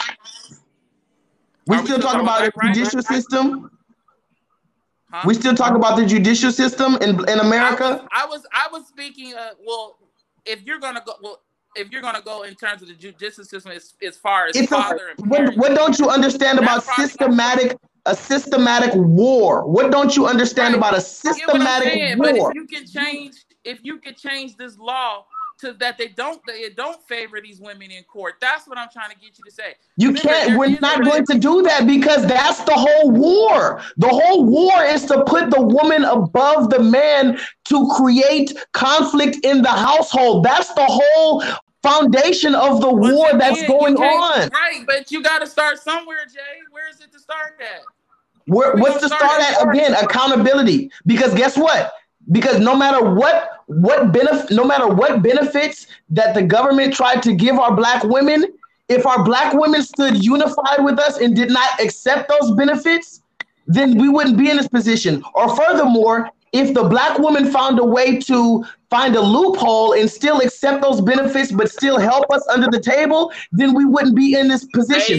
[SPEAKER 3] We still, we still talk about the judicial right? system. Huh? We still talk about the judicial system in, in America.
[SPEAKER 2] I was, I was I was speaking. Uh, well, if you're gonna go, well, if you're gonna go in terms of the judicial system, as, as far as
[SPEAKER 3] it's
[SPEAKER 2] father
[SPEAKER 3] a,
[SPEAKER 2] and
[SPEAKER 3] what, what don't you understand about systematic a systematic war? What don't you understand right. about a systematic saying, war?
[SPEAKER 2] But if you can change, if you can change this law to that they don't they don't favor these women in court. That's what I'm trying to get you to say.
[SPEAKER 3] You Remember, can't. We're not going to do that because that's the whole war. The whole war is to put the woman above the man to create conflict in the household. That's the whole foundation of the but war that's going on.
[SPEAKER 2] Right, but you got to start somewhere, Jay. Where is it to start at?
[SPEAKER 3] Where, what's to start, start at? Again, accountability. Because guess what? Because no matter what what benefit, no matter what benefits that the government tried to give our black women, if our black women stood unified with us and did not accept those benefits, then we wouldn't be in this position. Or furthermore, if the black woman found a way to find a loophole and still accept those benefits, but still help us under the table, then we wouldn't be in this position.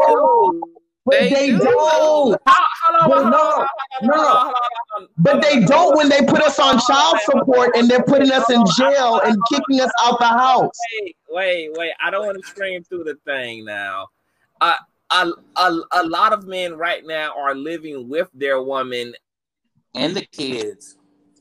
[SPEAKER 3] But they, they do. don't. But no, no. But they don't when they put us on child support and they're putting us in jail and kicking us out the house.
[SPEAKER 4] Wait, wait, wait. I don't want to scream through the thing now. Uh, a, a, a lot of men right now are living with their woman
[SPEAKER 2] and the kids.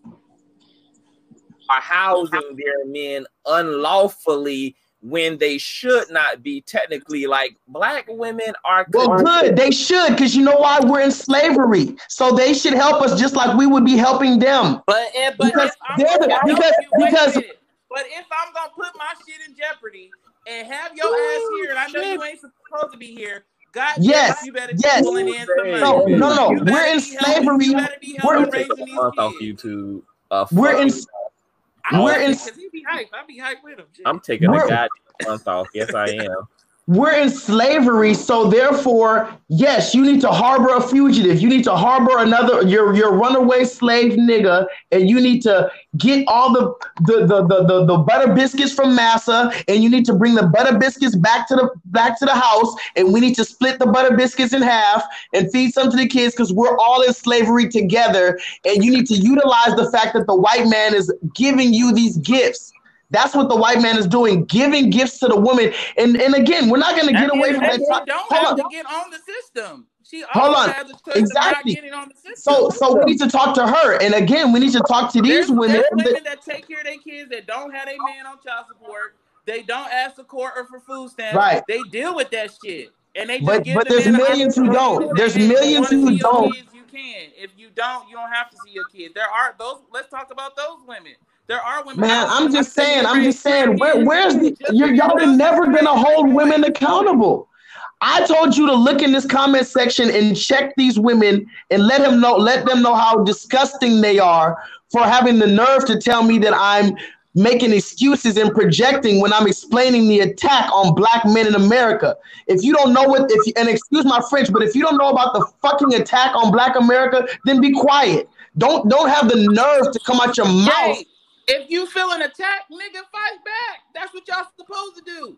[SPEAKER 4] Are housing their men unlawfully when they should not be technically. Like black women are
[SPEAKER 3] well good they should, because you know why? We're in slavery, so they should help us just like we would be helping them.
[SPEAKER 2] But, uh, but because, the, because, because but if I'm gonna put my shit in jeopardy and have your Ooh, ass here, and I know shit. you ain't supposed to be here, God,
[SPEAKER 3] yes,
[SPEAKER 2] you better
[SPEAKER 3] yes.
[SPEAKER 2] be pulling in some money.
[SPEAKER 3] No, no, no. We're in slavery.
[SPEAKER 2] You better be helping raising these kids.
[SPEAKER 4] Off YouTube. Uh,
[SPEAKER 3] we're in.
[SPEAKER 2] I
[SPEAKER 3] we're in.
[SPEAKER 2] He be hyped. I be hyped with him. Shit.
[SPEAKER 4] I'm taking a goddamn month off. Yes, I am.
[SPEAKER 3] we're in slavery, so therefore, yes, you need to harbor a fugitive. You need to harbor another your your runaway slave nigga, and you need to get all the the the the, the, the butter biscuits from Massa, and you need to bring the butter biscuits back to the back to the house, and we need to split the butter biscuits in half and feed some to the kids because we're all in slavery together. And you need to utilize the fact that the white man is giving you these gifts. That's what the white man is doing, giving gifts to the woman. And and again, we're not going to get away from that.
[SPEAKER 2] She don't have to get on the system. She always has a choice
[SPEAKER 3] exactly.
[SPEAKER 2] of not getting on the system.
[SPEAKER 3] So so we need to talk to her. And again, we need to talk to these
[SPEAKER 2] there's,
[SPEAKER 3] women.
[SPEAKER 2] There's women that take care of their kids that don't have a man on child support. They don't ask the court or for food stamps.
[SPEAKER 3] Right.
[SPEAKER 2] They deal with that shit. And they just
[SPEAKER 3] but
[SPEAKER 2] give
[SPEAKER 3] but
[SPEAKER 2] the
[SPEAKER 3] there's
[SPEAKER 2] man
[SPEAKER 3] millions who don't. There's millions who don't.
[SPEAKER 2] Kids, you can. If you don't, you don't have to see your kids. There are those. Let's talk about those women. There are women.
[SPEAKER 3] Man, I'm just saying, I'm just saying, where, where's the, you're, y'all are never gonna hold women accountable. I told you to look in this comment section and check these women and let him know, let them know how disgusting they are for having the nerve to tell me that I'm making excuses and projecting when I'm explaining the attack on black men in America. If you don't know what, if you, and excuse my French, but if you don't know about the fucking attack on black America, then be quiet. Don't, don't have the nerve to come out your mouth.
[SPEAKER 2] Hey. If you feel an attack, nigga, fight back. That's what y'all supposed to do.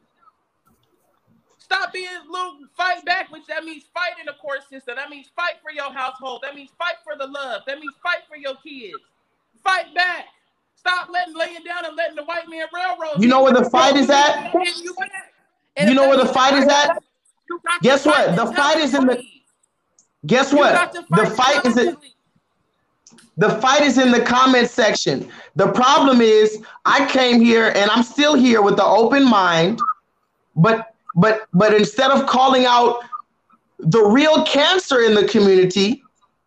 [SPEAKER 2] Stop being little fight back, which that means fight in the court system. That means fight for your household. That means fight for the love. That means fight for your kids. Fight back. Stop letting laying down and letting the white man railroad.
[SPEAKER 3] You know where the fight is at? You know where the fight is at? Guess what? The fight is in the. Guess what? The fight is in. The fight is in the comment section. The problem is I came here and I'm still here with the open mind, but but but instead of calling out the real cancer in the community,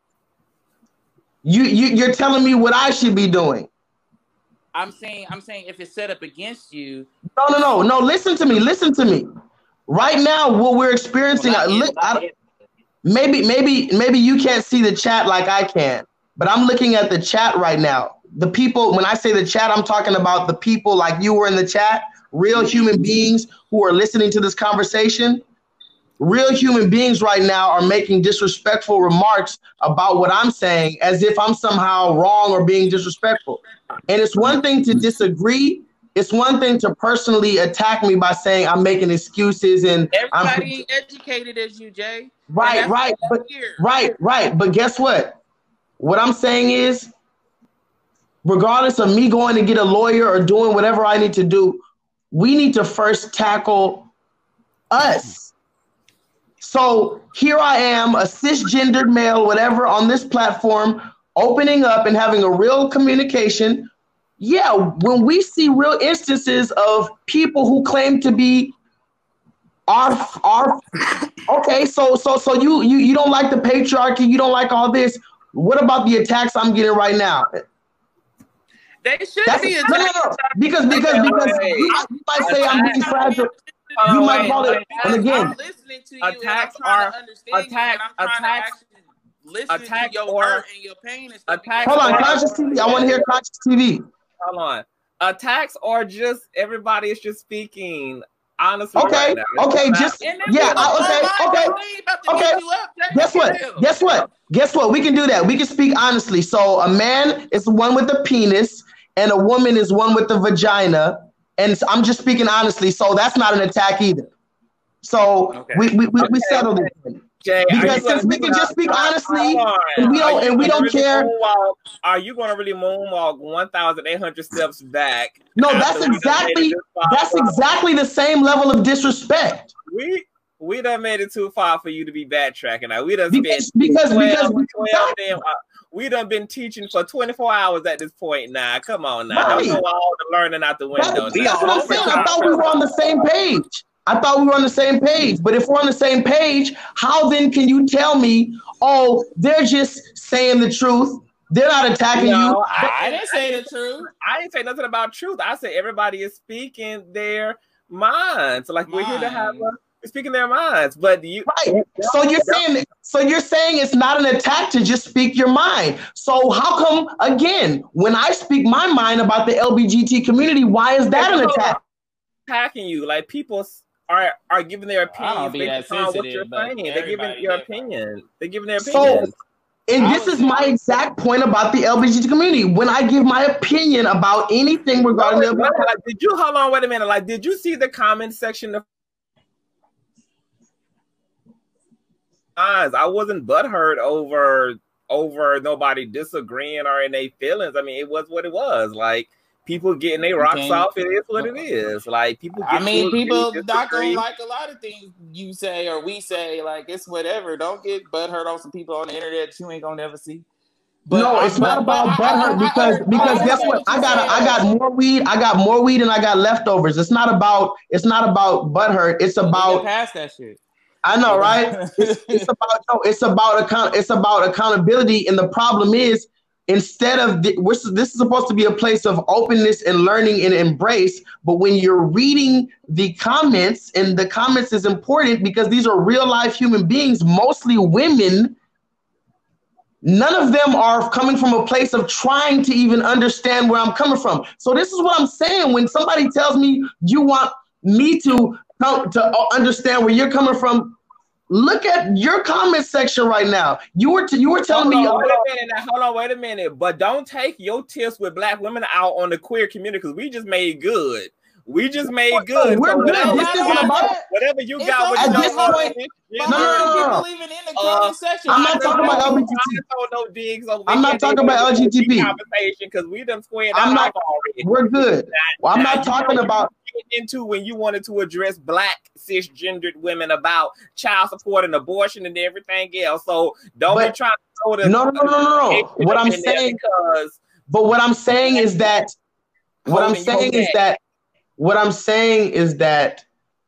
[SPEAKER 3] you, you you're telling me what I should be doing.
[SPEAKER 2] I'm saying I'm saying if it's set up against you.
[SPEAKER 3] No, no, no, no. Listen to me. Listen to me. Right now, what we're experiencing, well, I, I, maybe maybe maybe you can't see the chat like I can. But I'm looking at the chat right now. The people, when I say the chat, I'm talking about the people like you were in the chat, real human beings who are listening to this conversation. Real human beings right now are making disrespectful remarks about what I'm saying as if I'm somehow wrong or being disrespectful. And it's one thing to disagree. It's one thing to personally attack me by saying I'm making excuses and
[SPEAKER 2] everybody
[SPEAKER 3] I'm
[SPEAKER 2] educated as you, Jay.
[SPEAKER 3] Right, right, but, right, right. But guess what? What I'm saying is, regardless of me going to get a lawyer or doing whatever I need to do, we need to first tackle us. So here I am, a cisgendered male, whatever, on this platform, opening up and having a real communication. Yeah, when we see real instances of people who claim to be our, our okay, so so so you you you don't like the patriarchy, you don't like all this. What about the attacks I'm getting right now?
[SPEAKER 2] They should
[SPEAKER 3] That's,
[SPEAKER 2] be
[SPEAKER 3] no, no, no. Because because because you might, you might say I'm being fragile. You
[SPEAKER 2] oh,
[SPEAKER 3] might
[SPEAKER 2] wait,
[SPEAKER 3] call it. And again,
[SPEAKER 2] I'm listening to you
[SPEAKER 4] attacks
[SPEAKER 2] and I'm trying
[SPEAKER 4] are
[SPEAKER 2] to understand
[SPEAKER 4] attack,
[SPEAKER 2] you and I'm trying
[SPEAKER 4] attacks,
[SPEAKER 2] to listen
[SPEAKER 4] attack
[SPEAKER 2] to your
[SPEAKER 4] or,
[SPEAKER 2] hurt and your pain and stuff.
[SPEAKER 4] attack
[SPEAKER 3] hold on,
[SPEAKER 4] or,
[SPEAKER 3] Conscious T V. I want to hear Conscious T V.
[SPEAKER 4] Hold on. Attacks or just everybody is just speaking honestly.
[SPEAKER 3] Okay,
[SPEAKER 4] right
[SPEAKER 3] okay, just yeah, I, okay, okay, okay. Guess what? Guess what? Guess what? We can do that. We can speak honestly. So a man is one with a penis, and a woman is one with the vagina. And I'm just speaking honestly. So that's not an attack either. So okay. we we we, we settled it.
[SPEAKER 4] Jay,
[SPEAKER 3] because since we can just speak honestly, and we don't and we don't
[SPEAKER 4] really
[SPEAKER 3] care.
[SPEAKER 4] Moonwalk, are you going to really moonwalk one thousand eight hundred steps back?
[SPEAKER 3] No, that's exactly that's exactly the same level of disrespect.
[SPEAKER 4] We we done made it too far for you to be backtracking. Now we done
[SPEAKER 3] because
[SPEAKER 4] spent
[SPEAKER 3] because
[SPEAKER 4] twelve,
[SPEAKER 3] because
[SPEAKER 4] twelve damn, uh, we done been teaching for twenty-four hours at this point. Now, come on now,
[SPEAKER 3] right.
[SPEAKER 4] don't throw all the learning out the window.
[SPEAKER 3] That, that's what I'm saying. I thought we were on the same page. I thought we were on the same page, but if we're on the same page, how then can you tell me, oh, they're just saying the truth? They're not attacking
[SPEAKER 2] no,
[SPEAKER 3] you.
[SPEAKER 2] I, I didn't say the truth.
[SPEAKER 4] I didn't say nothing about truth. I said everybody is speaking their minds. Like Mind. We're here to have a, speaking their minds. But you
[SPEAKER 3] right. So you're saying so you're saying it's not an attack to just speak your mind. So how come again when I speak my mind about the L G B T community, why is that an attack?
[SPEAKER 4] Attacking you like people. are are giving their opinions.
[SPEAKER 2] I don't be that sensitive, what you're saying.
[SPEAKER 4] They're giving your opinion. They're giving their
[SPEAKER 3] opinions. So, and this
[SPEAKER 2] was,
[SPEAKER 3] is my exact point about the L G B T community. When I give my opinion about anything regarding
[SPEAKER 4] wait,
[SPEAKER 3] the
[SPEAKER 4] wait, like, did you hold on? Wait a minute. Like, did you see the comment section of I wasn't butthurt over over nobody disagreeing or in their feelings. I mean, it was what it was. Like, people getting their rocks okay. off. It is what it is. Like, people. Get
[SPEAKER 2] I mean, people not gonna like a lot of things you say or we say. Like, it's whatever. Don't get butthurt on some people on the internet that you ain't gonna never see.
[SPEAKER 3] But no, it's but, not about butthurt because I, because I, guess what? I got I got more weed. I got more weed and I got leftovers. It's not about it's not about butthurt. It's about
[SPEAKER 2] past that shit.
[SPEAKER 3] I know, right? it's, it's about no, it's about account. It's about accountability, and the problem is, instead of the, we're, this is supposed to be a place of openness and learning and embrace, but when you're reading the comments, and the comments is important because these are real life human beings, mostly women. None of them are coming from a place of trying to even understand where I'm coming from. So this is what I'm saying. When somebody tells me you want me to to understand where you're coming from, look at your comment section right now. You were t- you were telling
[SPEAKER 4] hold
[SPEAKER 3] me.
[SPEAKER 4] On, wait a minute. Now, hold on, wait a minute. But don't take your tips with black women out on the queer community because we just made good. We just made good.
[SPEAKER 3] We're
[SPEAKER 4] so
[SPEAKER 3] good.
[SPEAKER 4] Whatever,
[SPEAKER 3] this isn't about
[SPEAKER 4] whatever you it's got. With
[SPEAKER 3] at this point,
[SPEAKER 2] no, no, no, no. Even in the comment uh, section.
[SPEAKER 3] I'm not talking about L G B T.
[SPEAKER 4] No digs over
[SPEAKER 3] I'm not talking about L G B T
[SPEAKER 4] conversation because we done squared
[SPEAKER 3] I'm
[SPEAKER 4] out
[SPEAKER 3] not,
[SPEAKER 4] already.
[SPEAKER 3] We're good. Well, I'm not talking about
[SPEAKER 4] into when you wanted to address black cisgendered women about child support and abortion and everything else. So don't but, be trying to go to
[SPEAKER 3] no, no, no, no, no. no. What I'm saying, because but what I'm saying is that what I'm saying is that. What I'm saying is that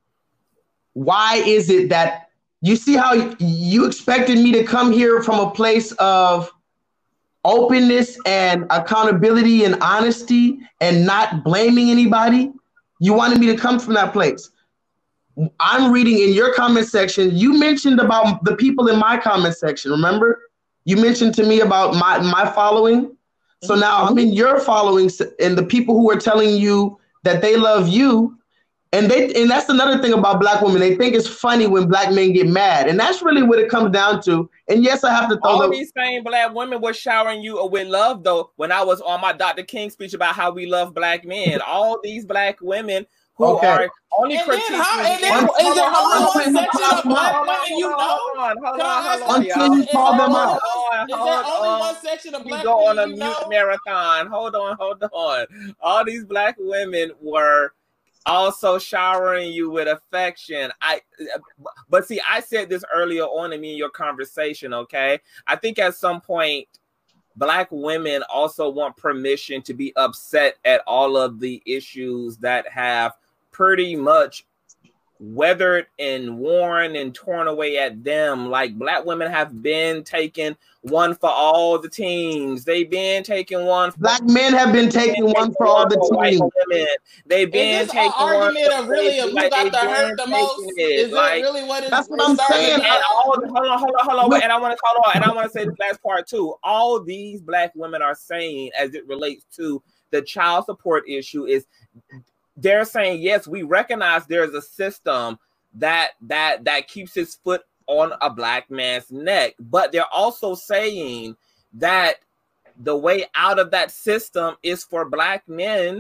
[SPEAKER 3] why is it that you see how you expected me to come here from a place of openness and accountability and honesty and not blaming anybody? You wanted me to come from that place. I'm reading in your comment section. You mentioned about the people in my comment section. Remember, you mentioned to me about my, my following. So now I'm in your following and the people who are telling you that they love you, and they and that's another thing about black women. They think it's funny when black men get mad, and that's really what it comes down to. And yes, I have to throw
[SPEAKER 4] all
[SPEAKER 3] them.
[SPEAKER 4] These same black women were showering you with love, though. When I was on my Doctor King speech about how we love black men, all these black women who
[SPEAKER 3] okay.
[SPEAKER 4] are only
[SPEAKER 2] and critiquing. Then how, and then is there only one section of black women you know?
[SPEAKER 4] Hold on, hold on, hold
[SPEAKER 3] on. Until you call them out.
[SPEAKER 2] Is there only one section of black
[SPEAKER 4] women you
[SPEAKER 2] go on a
[SPEAKER 4] mute
[SPEAKER 2] know?
[SPEAKER 4] Marathon. Hold on, hold on. All these black women were also showering you with affection. I, but see, I said this earlier on in me in your conversation. Okay, I think at some point, black women also want permission to be upset at all of the issues that have pretty much weathered and worn and torn away at them. Like, black women have been taking one for all the teens. They've been taking one. For
[SPEAKER 3] black men have been taking one for all the teens.
[SPEAKER 4] Women. They've been taking one.
[SPEAKER 2] Argument of really of who got the hurt the most. Is that really what it's?
[SPEAKER 3] That's what I'm saying.
[SPEAKER 4] And all, hold on, hold on, hold on. And I want to call on. And I want to say this last part too. All these black women are saying, as it relates to the child support issue, is they're saying, yes, we recognize there's a system that that that keeps its foot on a black man's neck, but they're also saying that the way out of that system is for black men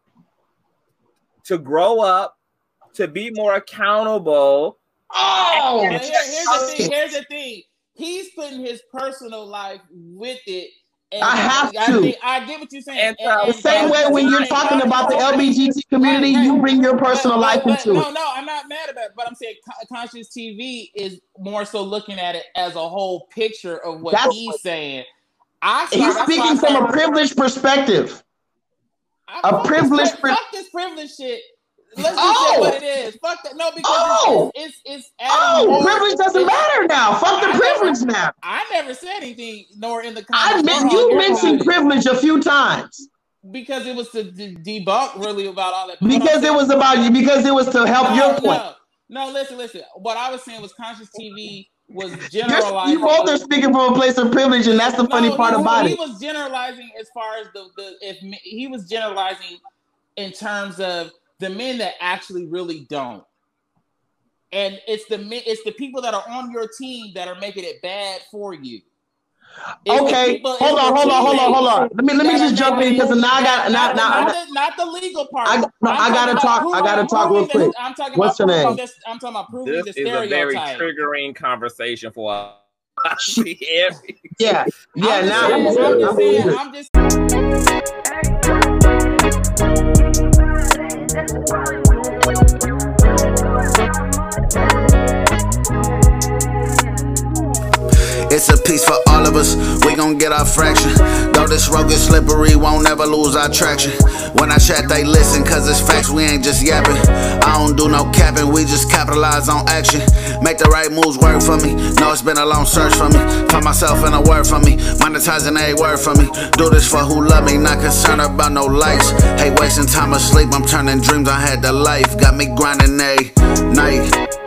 [SPEAKER 4] to grow up, to be more accountable.
[SPEAKER 2] Oh, and here, here's the thing. Here's the thing. He's putting his personal life with it. And
[SPEAKER 3] I have
[SPEAKER 2] I,
[SPEAKER 3] to.
[SPEAKER 2] I, think, I get what you're saying.
[SPEAKER 4] And,
[SPEAKER 2] and,
[SPEAKER 3] the same and, way and, when you're talking about the L G B T community, right, right. you bring your personal but, life
[SPEAKER 2] but,
[SPEAKER 3] into
[SPEAKER 2] no,
[SPEAKER 3] it.
[SPEAKER 2] No, no, I'm not mad about it. But I'm saying Conscious T V is more so looking at it as a whole picture of what
[SPEAKER 3] that's
[SPEAKER 2] he's saying. I
[SPEAKER 3] started, He's speaking from a privileged perspective.
[SPEAKER 2] I,
[SPEAKER 3] a privileged
[SPEAKER 2] this, pri- fuck this privilege shit. Let's just
[SPEAKER 3] oh.
[SPEAKER 2] say what it is. Fuck that. No, because
[SPEAKER 3] oh.
[SPEAKER 2] it's it's, it's
[SPEAKER 3] oh, privilege doesn't matter now. Fuck the I privilege
[SPEAKER 2] never,
[SPEAKER 3] now.
[SPEAKER 2] I never said anything, nor in the
[SPEAKER 3] comments. I meant you mentioned privilege a few times.
[SPEAKER 2] Because it was to de- debunk really about all that.
[SPEAKER 3] Because it was about you. Because it was to help
[SPEAKER 2] no,
[SPEAKER 3] your point.
[SPEAKER 2] No, no, listen, listen. What I was saying was Conscious T V was generalizing.
[SPEAKER 3] You both are speaking from a place of privilege, and that's the
[SPEAKER 2] no,
[SPEAKER 3] funny part
[SPEAKER 2] he,
[SPEAKER 3] about
[SPEAKER 2] he
[SPEAKER 3] it.
[SPEAKER 2] He was generalizing as far as the the if he was generalizing in terms of the men that actually really don't. And it's the it's the people that are on your team that are making it bad for you. It's
[SPEAKER 3] okay,
[SPEAKER 2] people,
[SPEAKER 3] hold on, hold on, hold on, hold on. Let me let me just jump in because now I got
[SPEAKER 2] not,
[SPEAKER 3] not not,
[SPEAKER 2] not, the, not the legal part.
[SPEAKER 3] I, no, I gotta talk. I gotta talk real quick.
[SPEAKER 2] I'm talking
[SPEAKER 3] What's
[SPEAKER 2] about
[SPEAKER 3] your name?
[SPEAKER 2] This, I'm talking about proving
[SPEAKER 4] this
[SPEAKER 2] the
[SPEAKER 4] is a very triggering conversation for us. yeah,
[SPEAKER 3] yeah.
[SPEAKER 2] I'm
[SPEAKER 3] Now
[SPEAKER 2] saying, I'm,
[SPEAKER 3] I'm,
[SPEAKER 2] just saying, I'm just.
[SPEAKER 1] It's a piece for all of us, we gon' get our fraction. Though this road is slippery, won't never lose our traction. When I chat, they listen, cause it's facts, we ain't just yapping. I don't do no capping, we just capitalize on action. Make the right moves work for me. Know it's been a long search for me. Find myself in a word for me. Monetizing a word for me. Do this for who love me, not concerned about no likes. Hate wasting time asleep, I'm turning dreams I had to life. Got me grinding a night.